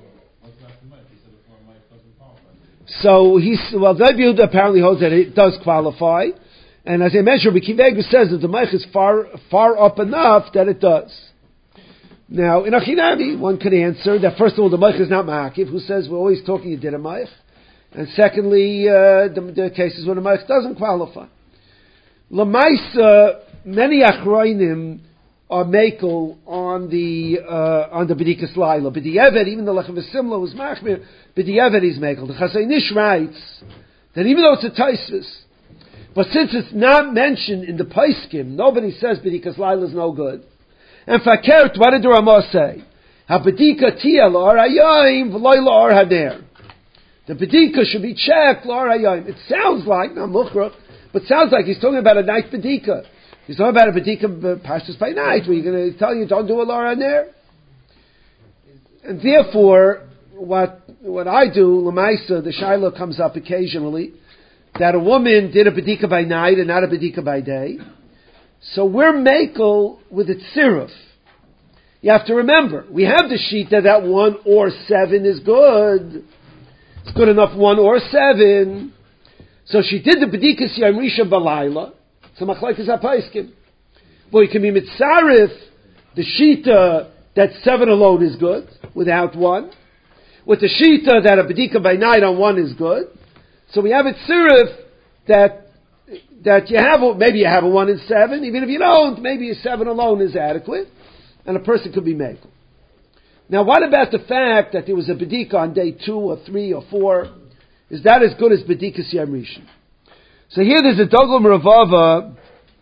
S1: so he's, well, the Yehuda apparently holds that it does qualify, and as I mentioned, Rabbi Kiva says that the Maich is far, far up enough that it does. Now, in Achinami, one could answer that first of all, the Maich is not Ma'akiv, who says we're always talking you did a Maich. And secondly, uh, the, the cases when the Maich doesn't qualify. Lamaisa, many Achrayim are makel on the, uh, on the Bedikas Laila. B'di'eved, even the Lechem V'simla was Machmir, B'di'eved is makel. The Chasei Nish writes that even though it's a Taisvis, but since it's not mentioned in the Paiskim, nobody says Bedikas Laila is no good. And Fakert, what did the Ramah say? Ha-Bedika tia l'ar hayayim v'loy l'ar haner. The Bedika should be checked l'ar hayayim. It sounds like, not Mukhrach, but sounds like he's talking about a night Bedika. He's talking about a Bedika pashtus by night, where you're going to tell you don't do a l'ar haner. And therefore, what what I do, l'maisa, the Shiloh comes up occasionally, that a woman did a Bedika by night and not a Bedika by day. So we're makel with its siruf. You have to remember, we have the shita that one or seven is good. It's good enough one or seven. So she did the bedikas yom rishon balayla. So machlekes hapaiskim. Well, you can be mitzarif the shita that seven alone is good without one. With the shita that a bedika by night on one is good. So we have it siruf that that you have, maybe you have a one and seven, even if you don't, maybe a seven alone is adequate, and a person could be makel. Now what about the fact that there was a bedika on day two or three or four? Is that as good as bedikas yom rishon? So here there's a dogel meravava,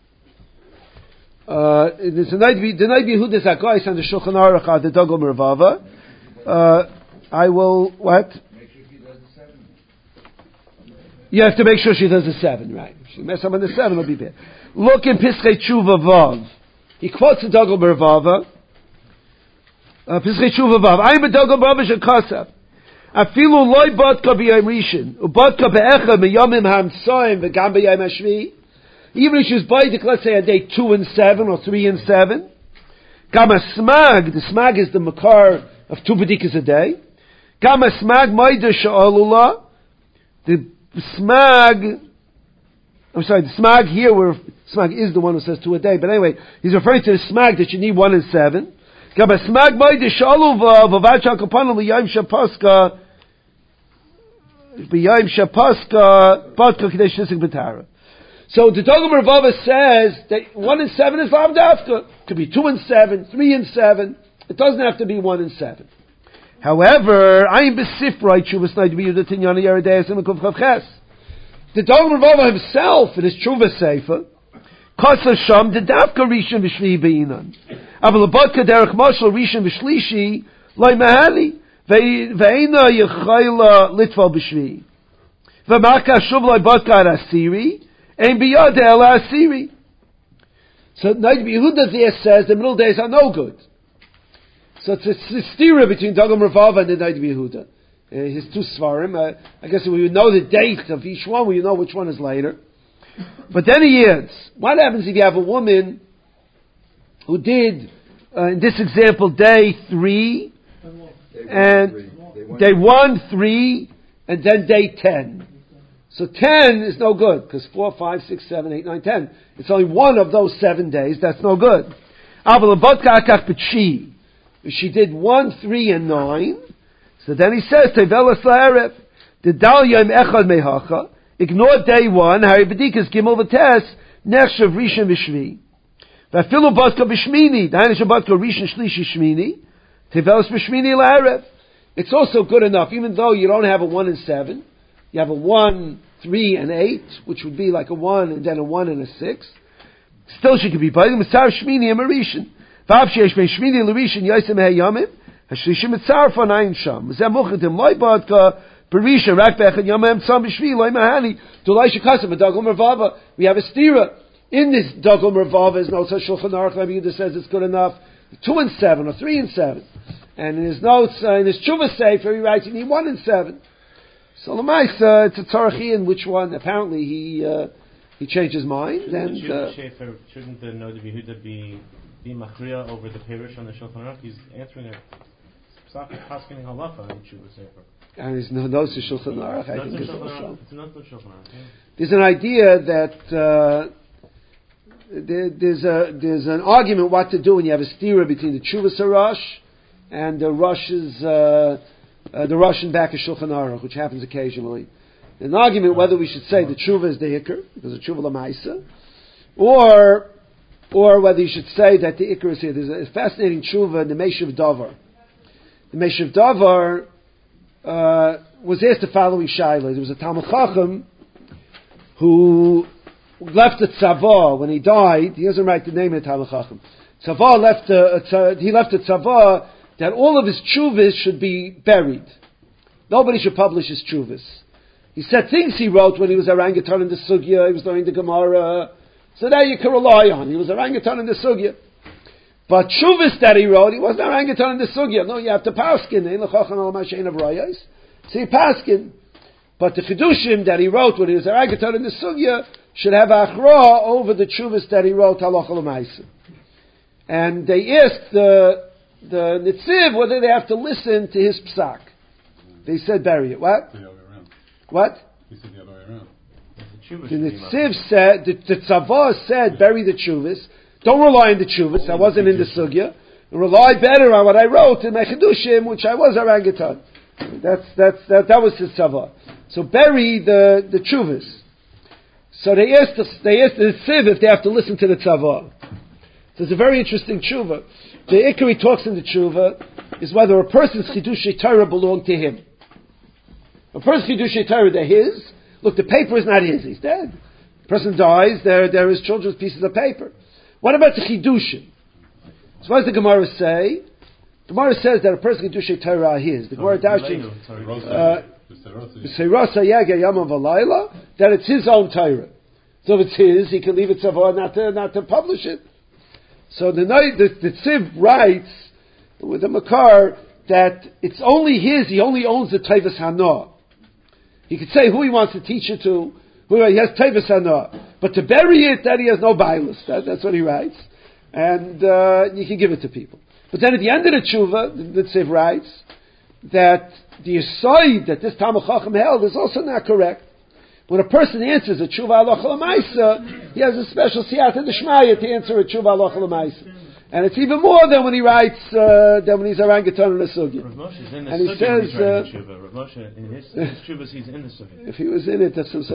S1: uh, there's a night, the night Yehuda Zakais on the Shulchan Aruch are the dogel meravava. Uh, I will, what? You have to make sure she does the seven, right? If she mess up on the seven, it'll be bad. Look in Piskei Tshuva Vav. He quotes the Dogel Mervava. Uh, Piskei Tshuva Vav. I'm a Dogel Mervava Shekasav. Afilu loy bodka b'yom rishon. Ubodka be'echa meyomim hamtsoim v'gam b'yom hashvi. Even if she's baidik, let's say a day two and seven or three and seven. Gama smag. The smag is the makar of two bedikas a day. Gama smag maida sha'alula. The smag, I'm sorry, the smag here, where smag is the one who says two a day, but anyway, he's referring to the smag that you need one and seven. So the Dogel Mervava says that one and seven is lav dafka. It could be two and seven, three and seven. It doesn't have to be one and seven. However, I'm besifra Chuvas Night B'Yudah Tinyana Yeredeis and Mekuv Chavches. The Dogel Mervava himself in his Chuvas Sefer, Kasa Sham the Dafka Rishon V'Shvi Beinan. Aval Abodka Derech Moshel Rishon V'Shlishi Loi Mahali Ve'ena Yechayla Litval B'Shvi V'Maka Shuv Loi Bodka Arasiri Ein biyad ela asiri. So Noda Yehuda there says the middle days are no good. So it's a, it's a stira between Dagom Ravava and the Noda Yehuda. Uh, his two svarim. Uh, I guess we would know the date of each one. We know which one is later. But then he adds, what happens if you have a woman who did, uh, in this example, day three, and day one, three, and then day ten. So ten is no good, because four, five, six, seven, eight, nine, ten. It's only one of those seven days, that's no good. If she did one, three, and nine, so then he says, Tevelas la'erev, the dal yom echad mehacha, ignore day one, hari b'dikas gimel v'tes, nechshav rishon v'shvi. V'afilu batka b'shmini, da'ani shabatka rishon shlishi shmini, tevelas b'shmini la'erev. It's also good enough, even though you don't have a one and seven, you have a one, three, and eight, which would be like a one, and then a one and a six. Still she could be by the Mitzar Shmini and Marishan. Vav sheyesh ben Shmini and Larishan yosem heyamim, hashlishi mitzar for nine sham. Zeh muchatim loy badka, Parisha, rak bechad yamim tzam b'shvi, loy mahani, dulai shekasam, a dagom mervava. We have a stira. In this dagom mervava is no such Shulchan Aruch, Rabbi Yehuda says it's good enough. Two and seven, or three and seven. And in his notes, uh, in his Tshuva Sefer, he writes you need one and seven. So Lamaisa, it's a Tzarachi in which one, apparently he uh, he changed his mind.
S11: Shouldn't
S1: and
S11: the
S1: uh,
S11: Shefer, shouldn't the Noda Yehuda be be machriya over the Parish on the Shulchan Aruch? He's answering a paskening halacha in Tshuva Sefer.
S1: And there's no notes of Shulchan Aruch. I think
S11: It's
S1: there's also.
S11: It's not the Shulchan Aruch. Yeah.
S1: There's an idea that uh, there, there's a there's an argument what to do when you have a stira between the Tshuva Sarash and the Rush's. Uh, Uh, the Russian back of Shulchan Aruch, which happens occasionally. An argument whether we should say the tshuva is the hikr, because the tshuva lamaisa, or or whether you should say that the hikr is here. There's a fascinating tshuva in the Meshiv Davar. The Meshiv Davar uh, was asked the following shaila. There was a Talmud Chacham who left a tzava when he died. He doesn't write the name of the Talmud Chacham. Tzava left a, a, he left a tzava that all of his tshuvas should be buried. Nobody should publish his tshuvas. He said things he wrote when he was orangutan in the sugya, he was learning the Gemara, so that you can rely on. He was orangutan in the sugya. But tshuvas that he wrote, he wasn't orangutan in the sugya. No, you have to paskin. So you paskin. But the chidushim that he wrote when he was orangutan in the sugya should have achra over the tshuvas that he wrote halacha l'maisa. And they asked the the Nitziv whether they have to listen to his psak. They said bury it. What?
S3: The other way around.
S1: What?
S3: He said the other way around.
S1: The Nitziv said, the, the Tzavah said bury the Chuvas. Don't rely on the Chuvas. I wasn't in the Sugya. Rely better on what I wrote in my Chedushim, which I was orangutan. That's, that's, that, that was his Tzavah. So bury the, the Chuvas. So they asked the, they asked the Nitziv if they have to listen to the Tzavah. So it's a very interesting tshuva. The Ikari talks in the tshuva is whether a person's Chidushei Torah belonged to him. A person's Chidushei Torah, they're his. Look, the paper is not his, he's dead. The person dies, they're, they're his children's pieces of paper. What about the Chidushim? So what does the Gemara say? The Gemara says that a person's Chidushei Torah are his. The Gemara Dashim, B'seirasa Yaga Yama V'layla, that it's his own Torah. So if it's his, he can leave it Tzavah not to, not to publish it. So the the, the Tziv writes with the Makar that it's only his. He only owns the Tevis Hana. He could say who he wants to teach it to. Who he has Tevis Hana, but to bury it, that he has no bailus. That, that's what he writes, and uh, you can give it to people. But then at the end of the tshuva, the, the Tziv writes that the aside that this Talmud Chacham held is also not correct. When a person answers a tshuva halacha l'maisa, he has a special siyata d'shmaya to answer a tshuva halacha l'maisa, and it's even more than when he writes uh, than when he's orangutan in the sugya.
S11: And he says, uh, Rav Moshe in his, his tshuvas, he's in the sugya.
S1: If he was in it, that's what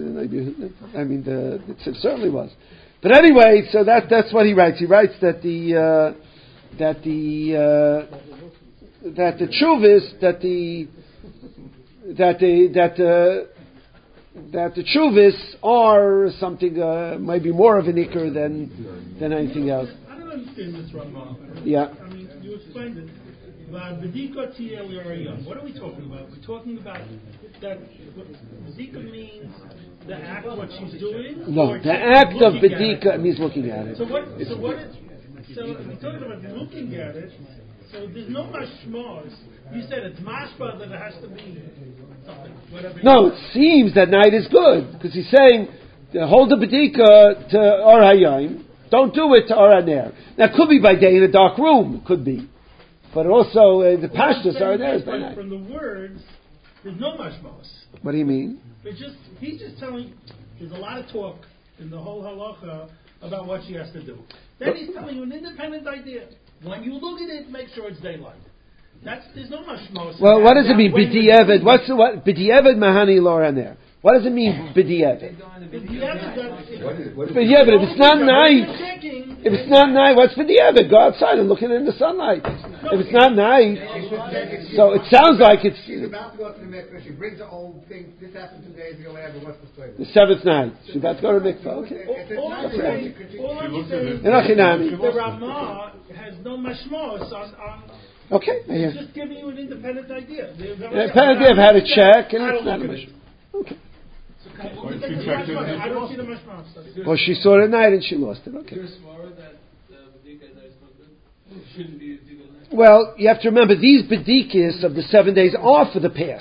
S1: I mean, the, it certainly was. But anyway, so that that's what he writes. He writes that the uh, that the uh, that the tshuvas that the that the that uh, that the tshuvas are something uh, maybe more of an ikr than than anything else.
S7: I don't understand this, Ramah.
S1: Yeah.
S7: I mean, you explained it.
S8: Bedika Tia Lirayam. What are we talking about? We're talking about that Bedika means the act what she's doing.
S1: No,
S8: or
S1: the act of
S8: looking at
S1: bedika
S8: it?
S1: means looking at it.
S8: So what? So what is? So we're talking about looking at it. So there's no mashmos. You said it's mashma that it has to be something. Whatever.
S1: No, it seems that night is good because he's saying uh, hold the bedika to Or Hayom. Don't do it to Or Haner. Now it could be by day in a dark room. It could be. But also, uh, the pashtus are there by night.
S8: From the words, there's no mashmos.
S1: What do you mean?
S8: It's just he's just telling. There's a lot of talk in the whole halacha about what she has to do. Then he's telling you an independent idea. When you look at it, make sure it's daylight. That's there's no mashmos.
S1: Well, what does it mean? B'di'evid. What's the what? B'di'evid mahani lo haner. What does it mean? B'di'evid. B'di'evid. If it's not night, if it's not night, what's b'di'evid? Go outside and look at it in the sunlight. If it's not night, so it sounds like it's.
S6: She's about to go to the mikveh. She brings her old thing. This happened two days ago. Whatever. What's the story?
S1: The seventh night. She's about to go to the mikveh. Okay.
S8: All I'm saying, all I'm saying,
S1: Enochinami.
S8: the Ramah has no mashmos on. on
S1: Okay.
S8: It's just giving you an independent idea. The
S1: independent idea of how to check, and it's not a mashmos. Okay.
S8: I don't see the mashmos.
S1: Well, she saw it at night and she lost it. Okay. Well, you have to remember these bedikis of the seven days are for the past.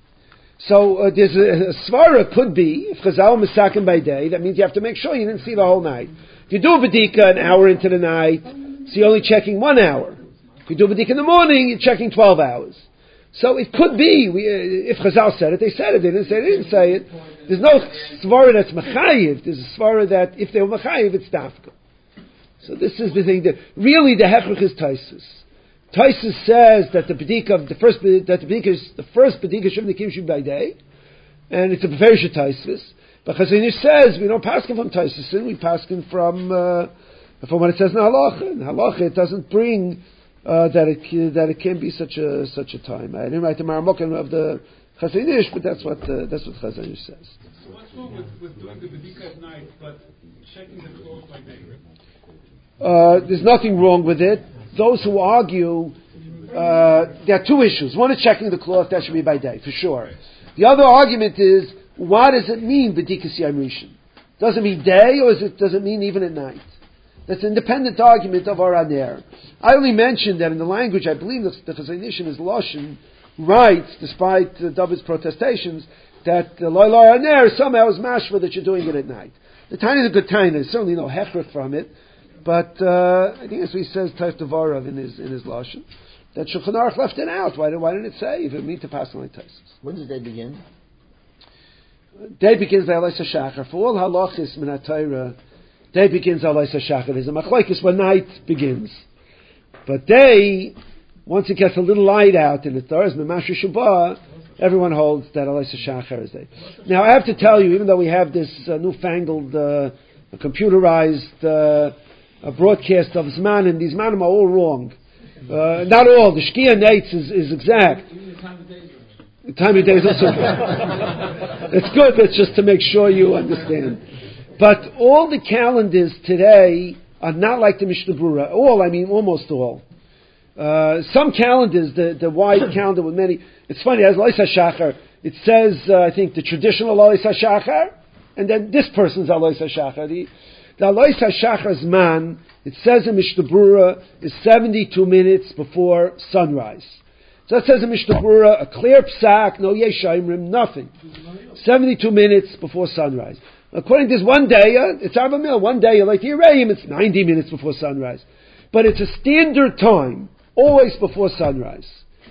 S1: So uh, there's a, a svara could be if Chazal misaken by day. That means you have to make sure you didn't see the whole night. If you do a bedika an hour into the night, so you're only checking one hour. If you do a bedika in the morning, you're checking twelve hours. So it could be we, uh, if Chazal said it, they said it. They didn't say it, they didn't say it. There's no svara that's mechayiv. There's a svara that if they were mechayiv, it's dafka. So this is the thing that really the hechrich is taisus. Taisus says that the bedika of the first that the bedika is the first bedika should be by day, and it's a beferish taisus. But Chazanish says we don't pass him from taisus, we pass him from uh, from what it says in halacha. In halacha, it doesn't bring uh, that it that it can be such a such a time. I didn't write the Maramokim of the Chazanish, but that's what uh, that's what Chazanish says.
S7: So what's wrong with, with doing the bedika at night, but checking the clothes by day?
S1: Uh, there's nothing wrong with it. Those who argue, uh, there are two issues. One is checking the cloth, that should be by day, for sure. The other argument is, what does it mean, B'dikas Yom Rishon? Does it mean day, or is it, does it mean even at night? That's an independent argument of Or Haner. I only mentioned that in the language, I believe the, the Chazanish is Lashon, writes, despite uh, David's protestations, that uh, Lo Or Haner somehow is mashma that you're doing it at night. The Tanya is a good Tanya. There's certainly no hechrich from it. But uh, I think as he says, Taif Devarav in his in his lashon, that Shulchan Aruch left it out. Why, why didn't it say if it means to pass on like Taisus?
S9: When does day begin?
S1: Day begins by Alaysa Shachar. For all halachis min HaTorah, day begins Alaysa Shachar. There's a machlokes when night begins, but day, once it gets a little light out in the Torah, Mimashri Shabbat, everyone holds that Alaysa Shachar is day. Now I have to tell you, even though we have this uh, newfangled, uh, computerized. Uh, A broadcast of Zman, and these Zmanim are all wrong. Uh, not all. The Shkia Nates is, is exact. The time of day is also it's good, but it's just to make sure you understand. But all the calendars today are not like the Mishnah Berurah. All, I mean almost all. Uh, some calendars, the, the wide calendar with many, it's funny, as Alaysa Shachar, it says, uh, I think, the traditional Alaysa Shachar, and then this person's Alaysa Shachar. The, The Alaysa Shachar's man, it says in Mishnah Berurah, is seventy-two minutes before sunrise. So it says in Mishnah Berurah, a clear psak, no yeshayimrim, nothing. seventy-two minutes before sunrise. According to this one day, uh, it's Arba Mil, one day, like the Yerayim, it's ninety minutes before sunrise. But it's a standard time, always before sunrise.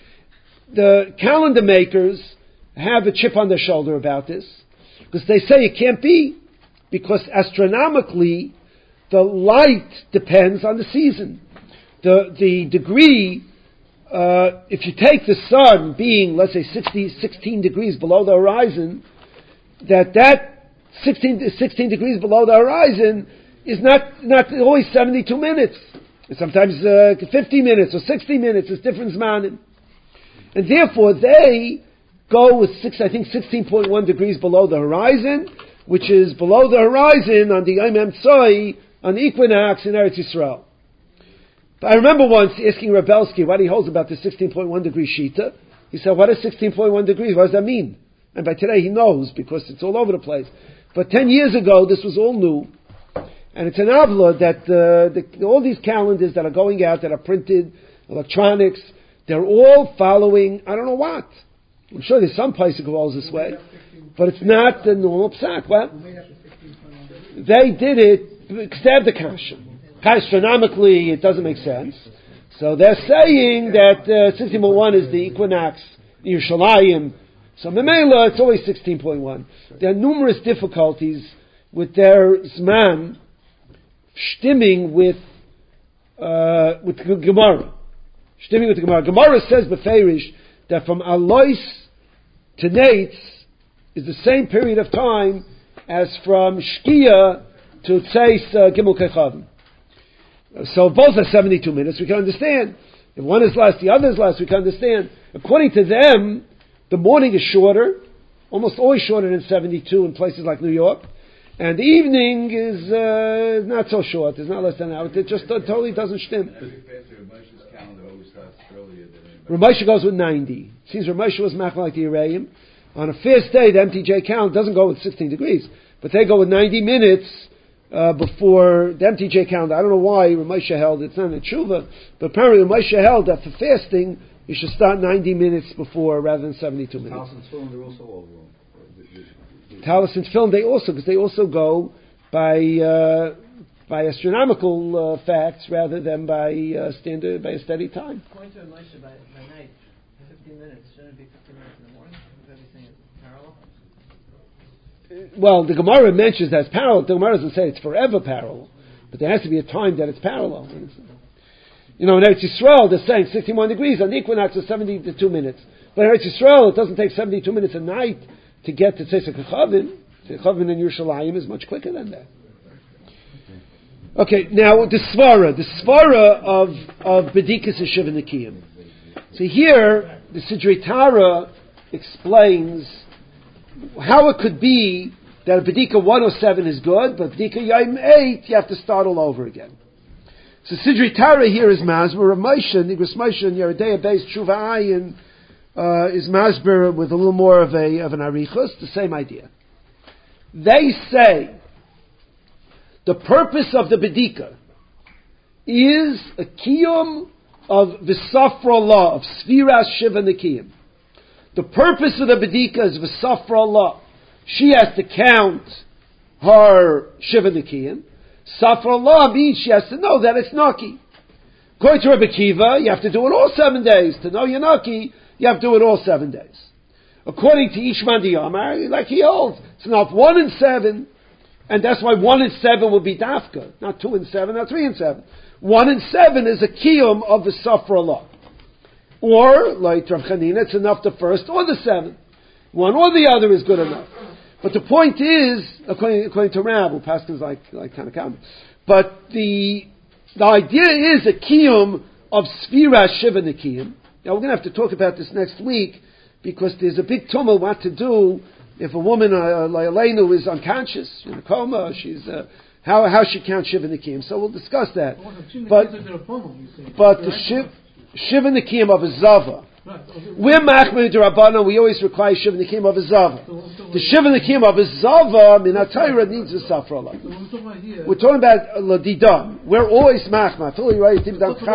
S1: The calendar makers have a chip on their shoulder about this, because they say it can't be. Because astronomically, the light depends on the season. The the degree, uh, if you take the sun being, let's say, sixty, sixteen degrees below the horizon, that that sixteen, sixteen degrees below the horizon is not, not always seventy-two minutes. It's sometimes uh, fifty minutes or sixty minutes. It's different zmanim. And therefore, they go with, six, I think, sixteen point one degrees below the horizon, which is below the horizon on the Yom Tzoi, on the equinox in Eretz Yisrael. But I remember once asking Rebelsky what he holds about the sixteen point one degree Shita. He said, what is sixteen point one degrees? What does that mean? And by today he knows because it's all over the place. But ten years ago, this was all new. And it's an avla that uh, the, all these calendars that are going out, that are printed, electronics, they're all following, I don't know what. I'm sure there's some place that goes this way. But it's not the normal psak. What? They did it, stab the kasha. Astronomically, it doesn't make sense. So they're saying that uh, sixteen point one is the equinox, Yerushalayim. So Memela, it's always sixteen point one. There are numerous difficulties with their Zman stimming with uh, with Gemara. Stimming with the Gemara. Gemara says beferish that from Alois to Nates is the same period of time as from Shkia to Tzeis uh, Gimel Kechavim. So both are seventy-two minutes. We can understand. If one is less, the other is less. We can understand. According to them, the morning is shorter, almost always shorter than seventy-two in places like New York. And the evening is uh, not so short. It's not less than an hour. It just uh, totally doesn't stem. Ramosha goes with ninety. It seems Ramosha was machal like the Iraim. On a fast day, the M T J calendar doesn't go with sixteen degrees, but they go with ninety minutes uh, before the M T J calendar. I don't know why Ramosha held it's not a tshuva, but apparently Ramosha held that for fasting you should start ninety minutes before rather than seventy-two minutes.
S5: Talisman's film, they're also all wrong.
S1: Talisman's film, they also because they also go by uh, by astronomical uh, facts rather than by uh, standard by a steady time.
S2: According to Moshe, by, by night, fifteen minutes shouldn't it be fifteen minutes in the morning? Is everything is parallel?
S1: Uh, well, the Gemara mentions that it's parallel. The Gemara doesn't say it's forever parallel, but there has to be a time that it's parallel. You know, in Eretz Yisrael, they're saying sixty-one degrees on the equinox is seventy-two minutes. But in Eretz Yisrael, it doesn't take seventy-two minutes a night to get to Tzeis Kechavim. Kechavim in Yerushalayim is much quicker than that. Okay, now the Svara, the Svara of of Bedikas and Shiva Nikiyim. So here, the Sidrei Tara explains how it could be that a Bedika one oh seven is good, but Bedika Yom eight, you have to start all over again. So Sidrei Tara here is Masber of Moshe, Nigros Moshe, and Yeridea based Tshuva Ayin uh, is Masber with a little more of a of an Arichos, the same idea. They say the purpose of the Bedika is a kiyum of V'safra law, of Sfiras Shiva Nikiyim. The purpose of the Bedika is V'safra law. She has to count her Shiva Nikiyim. Safra law means she has to know that it's Naki. According to Rebbe Kiva, you have to do it all seven days. To know you're Naki, you have to do it all seven days. According to Ishman Diyamar, like he holds, it's not one and seven, and that's why one and seven will be Dafka, not two and seven, not three and seven. One and seven is a kiyum of the Safra law. Or, like Rav Chanina, it's enough the first or the seventh. One or the other is good enough. But the point is, according, according to Rav, who Paskin's like, like Tanakam, but the, the idea is a kiyum of Sfira Shiva Nikiyim. Now we're going to have to talk about this next week, because there's a big tumult what to do if a woman, uh, like Elena, is unconscious, in a coma, she's, uh, how, how she counts Shiva Nikiyim. So we'll discuss that. But, but the Shiv, Shiva Nikiyim of a Zava. We're Machmir D'Rabbanan, we always require Shiva Nikiyim of a Zava. The Shiva Nikiyim of a Zava, Minatayra needs a Safra. We're talking about Ladidam. We're always Machmir. I told you right,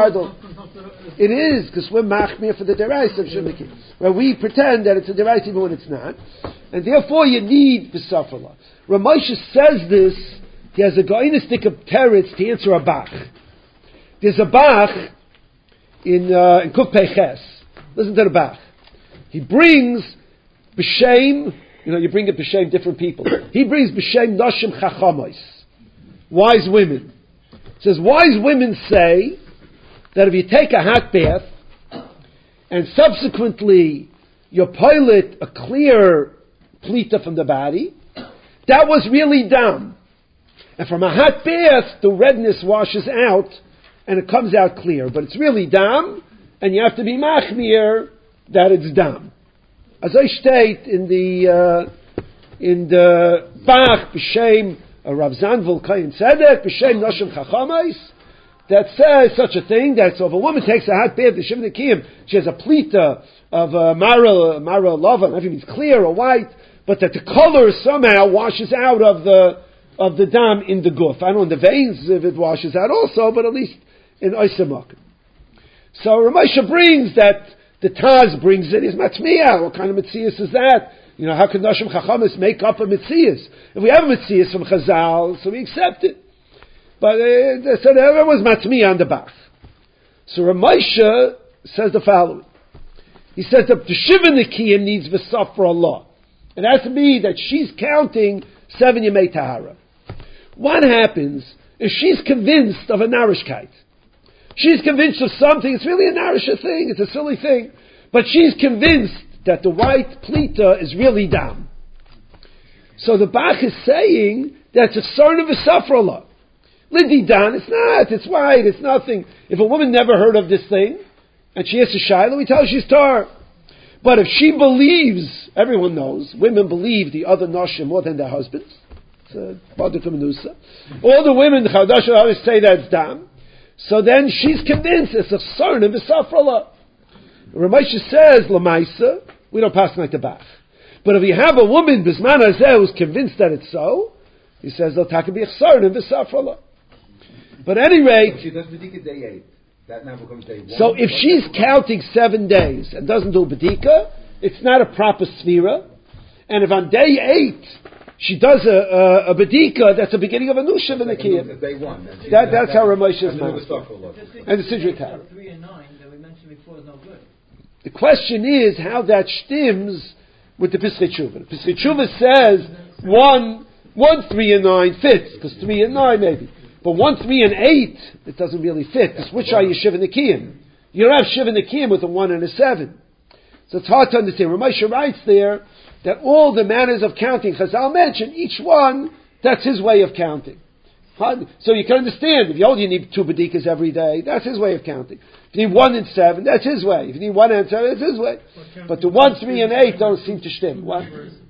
S1: it is, because we're Machmir for the Derais of Shiva Nikiyim. Where we pretend that it's a Derais even when it's not. And therefore you need the Safra. Ramosha says this, he has a Goinistic of Teretz to answer a Bach. There's a Bach in, uh, in Kuf Peches. Listen to the Bach. He brings B'Shem, you know, you bring it B'Shem different people. He brings B'Shem Noshim Chachamos, wise women. He says, wise women say that if you take a hot bath and subsequently you pilot a clear plita from the body, that was really dam. And from a hot bath, the redness washes out and it comes out clear. But it's really dam, and you have to be machmir that it's dam. As I state in the uh, in the Bach B'Shem uh, Rav Zanvil Kayin Tzedek B'Shem Noshim Chachamais, that says such a thing, that so if a woman takes a hot bath, the Shiva Nikiyim, she has a plita of uh, Mara, Mara Lava, I don't know if it means clear or white, but that the color somehow washes out of the of the dam in the guf. I don't know in the veins if it washes out also, but at least in Oisamok. So Ramesha brings that, the Taz brings it, is Matmiya. What kind of Metzias is that? You know, how can Nashim Chachamis make up a Metzias? If we have a Metzias from Chazal, so we accept it. But uh, so there was Matmiya on the Bach. So Ramesha says the following. He says that the Shiva Nikiyim needs V'saf for Allah. It has to be that she's counting seven Yemei Tahara. What happens if she's convinced of a Narishkeit? She's convinced of something, it's really a Narisha thing, it's a silly thing, but she's convinced that the white plita is really dam. So the Bach is saying that it's a sort of a safrala. Lindi dan, it's not, it's white, it's nothing. If a woman never heard of this thing, and she has a shiloh, we tell her she's tar. But if she believes, everyone knows, women believe the other noshim more than their husbands. It's a All the women, the Chadash always say that it's dam. So then she's convinced it's a son of the safrala. Ramesha says, Lamaisa, we don't pass like the Bach. But if you have a woman, Bisman Hazeh, who's convinced that it's so, he says, they'll take a be a son of the safrala. But at any rate,
S5: she does Bedika day eight. That now becomes day one.
S1: So if she's counting seven days and doesn't do Bedika, it's not a proper Sfira. And if on day eight, she does a, a, a bedika, that's the beginning of a new Shiva Nikiyim.
S5: Day one.
S1: That, that's how Ramesh is
S2: married.
S1: And the Sidra Tara.
S2: Three and nine that we mentioned before is no good.
S1: The question is how that stims with the Pischei Tshuva. Pischei Tshuva says one, one, three and nine fits, because three and nine maybe. But one, three and eight, it doesn't really fit, because which are your Shiva Nikiyim? You don't have Shiva Nikiyim with a one and a seven. So it's hard to understand. Ramesh writes there that all the manners of counting, Chazal mentioned, each one, that's his way of counting. So you can understand, if you only need two bedikas every day, that's his way of counting. If you need one and seven, that's his way. If you need one and seven, that's his way. But the one, three, and eight don't seem to stem. What?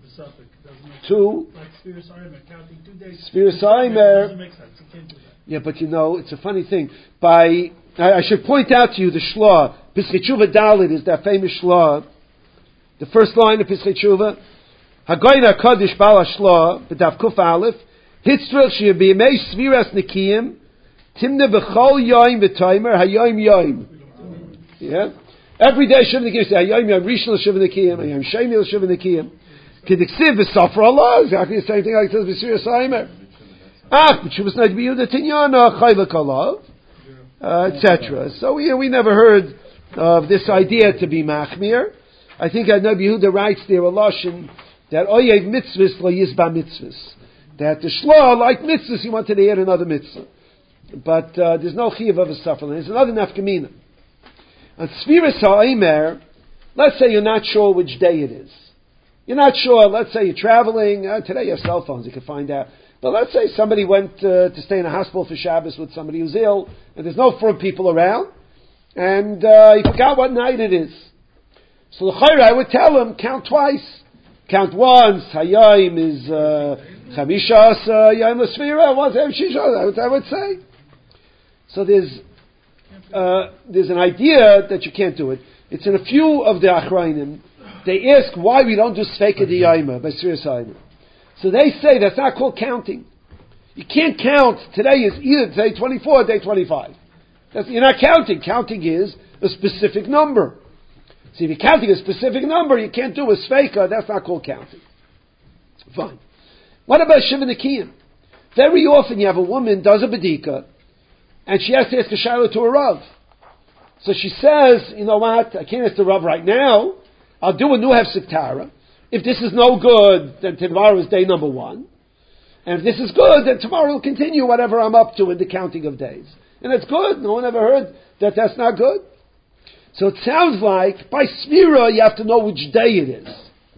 S1: Two.
S7: Like Spheres Aimer, counting two days.
S1: Spheres Aimer.
S7: Doesn't make sense. You can't do that.
S1: Yeah, but you know, it's a funny thing. By, I, I should point out to you the Shlah. Pischei Tshuva Dalit is that famous Shlah. The first line of Pischei Tshuva, Hagoyin HaKadosh Bal HaShlah, B'dav Kuf Aleph, Hitzrel Shir B'yemei Sviras Nikiyim, Timne B'chol Yoim V'Toimer, Hayoim Yoim. Yeah? Every day Shiva Nikiyim, say Hayoim Yoim, Rishon Shiva Nikiyim, Hayoim Sheni Shiva Nikiyim. Kediksiv V'Safra Allah, exactly the same thing like it says B'Sviras Aimer. Ach, B'Tshuvas Neid B'Yehuda Tinyana, Chayva Kalav, et cetera. So yeah, we never heard of this idea to be Machmir. I think Rabbi Yehuda writes there a lashon that oyev mitzvahs lo yizba mitzvahs. That the shlah, like mitzvahs, he wanted to add another mitzvah. But uh, there's no chiyuv of a suffering. There's another nafkamina. On Sfiras HaOmer, let's say you're not sure which day it is. You're not sure, let's say you're traveling, uh, today you have cell phones, you can find out. But let's say somebody went uh, to stay in a hospital for Shabbos with somebody who's ill, and there's no four people around, and uh, he forgot what night it is. So the Chayra, I would tell him, count twice. Count once, Hayayim is Chamishas Yayim L'Sfira, once Shishas, I would say. So there's uh, there's an idea that you can't do it. It's in a few of the Achrayim. They ask why we don't do Sveika D'Yayim by Sfiras Hayim. So they say that's not called counting. You can't count, today is either day twenty-four or day twenty-five. That's, you're not counting. Counting is a specific number. See, if you're counting a specific number, you can't do a Sveika, that's not called counting. Fine. What about Shiva Nikiyim? Very often you have a woman does a Bedika, and she has to ask a Shiloh to a Rav. So she says, you know what, I can't ask the Rav right now, I'll do a new Hefsek Tara. If this is no good, then tomorrow is day number one. And if this is good, then tomorrow will continue whatever I'm up to in the counting of days. And it's good, no one ever heard that that's not good. So it sounds like, by Smira, you have to know which day it is.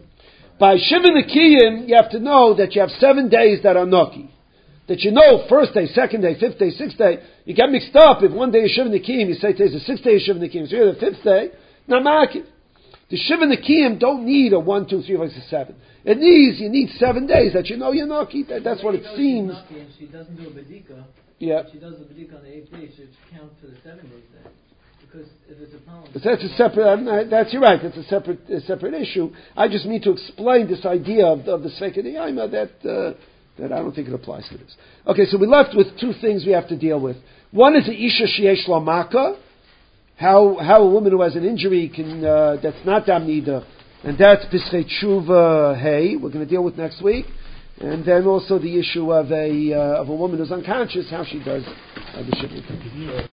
S1: By Shiva Nikiyim, you have to know that you have seven days that are Noki. That you know, first day, second day, fifth day, sixth day. You get mixed up. If one day is Shiva Nikiyim, you say today's the sixth day of Shiva Nikiyim, so you're the fifth day, Namakit. The Shiva Nikiyim don't need a one, two, three, five, six, seven. It needs, you need seven days that you know you're Noki. That, that's what it seems.
S2: And she doesn't do a Bedika.
S1: Yeah.
S2: If she does the B'dik on the eighth day, it should count for the seven days then. Because if it's a problem...
S1: But that's a separate, I'm not- that's, you're right, that's a separate, a separate issue. I just need to explain this idea of, of the Sfeika D'Yaima that, uh, that I don't think it applies to this. Okay, so we're left with two things we have to deal with. One is the Isha Sheyesh La Maka, how, how a woman who has an injury can, uh, that's not Damnida, and that's Pischei Tshuva Hey, we're going to deal with next week. And then also the issue of a, uh, of a woman who's unconscious, how she does uh, the Shivim.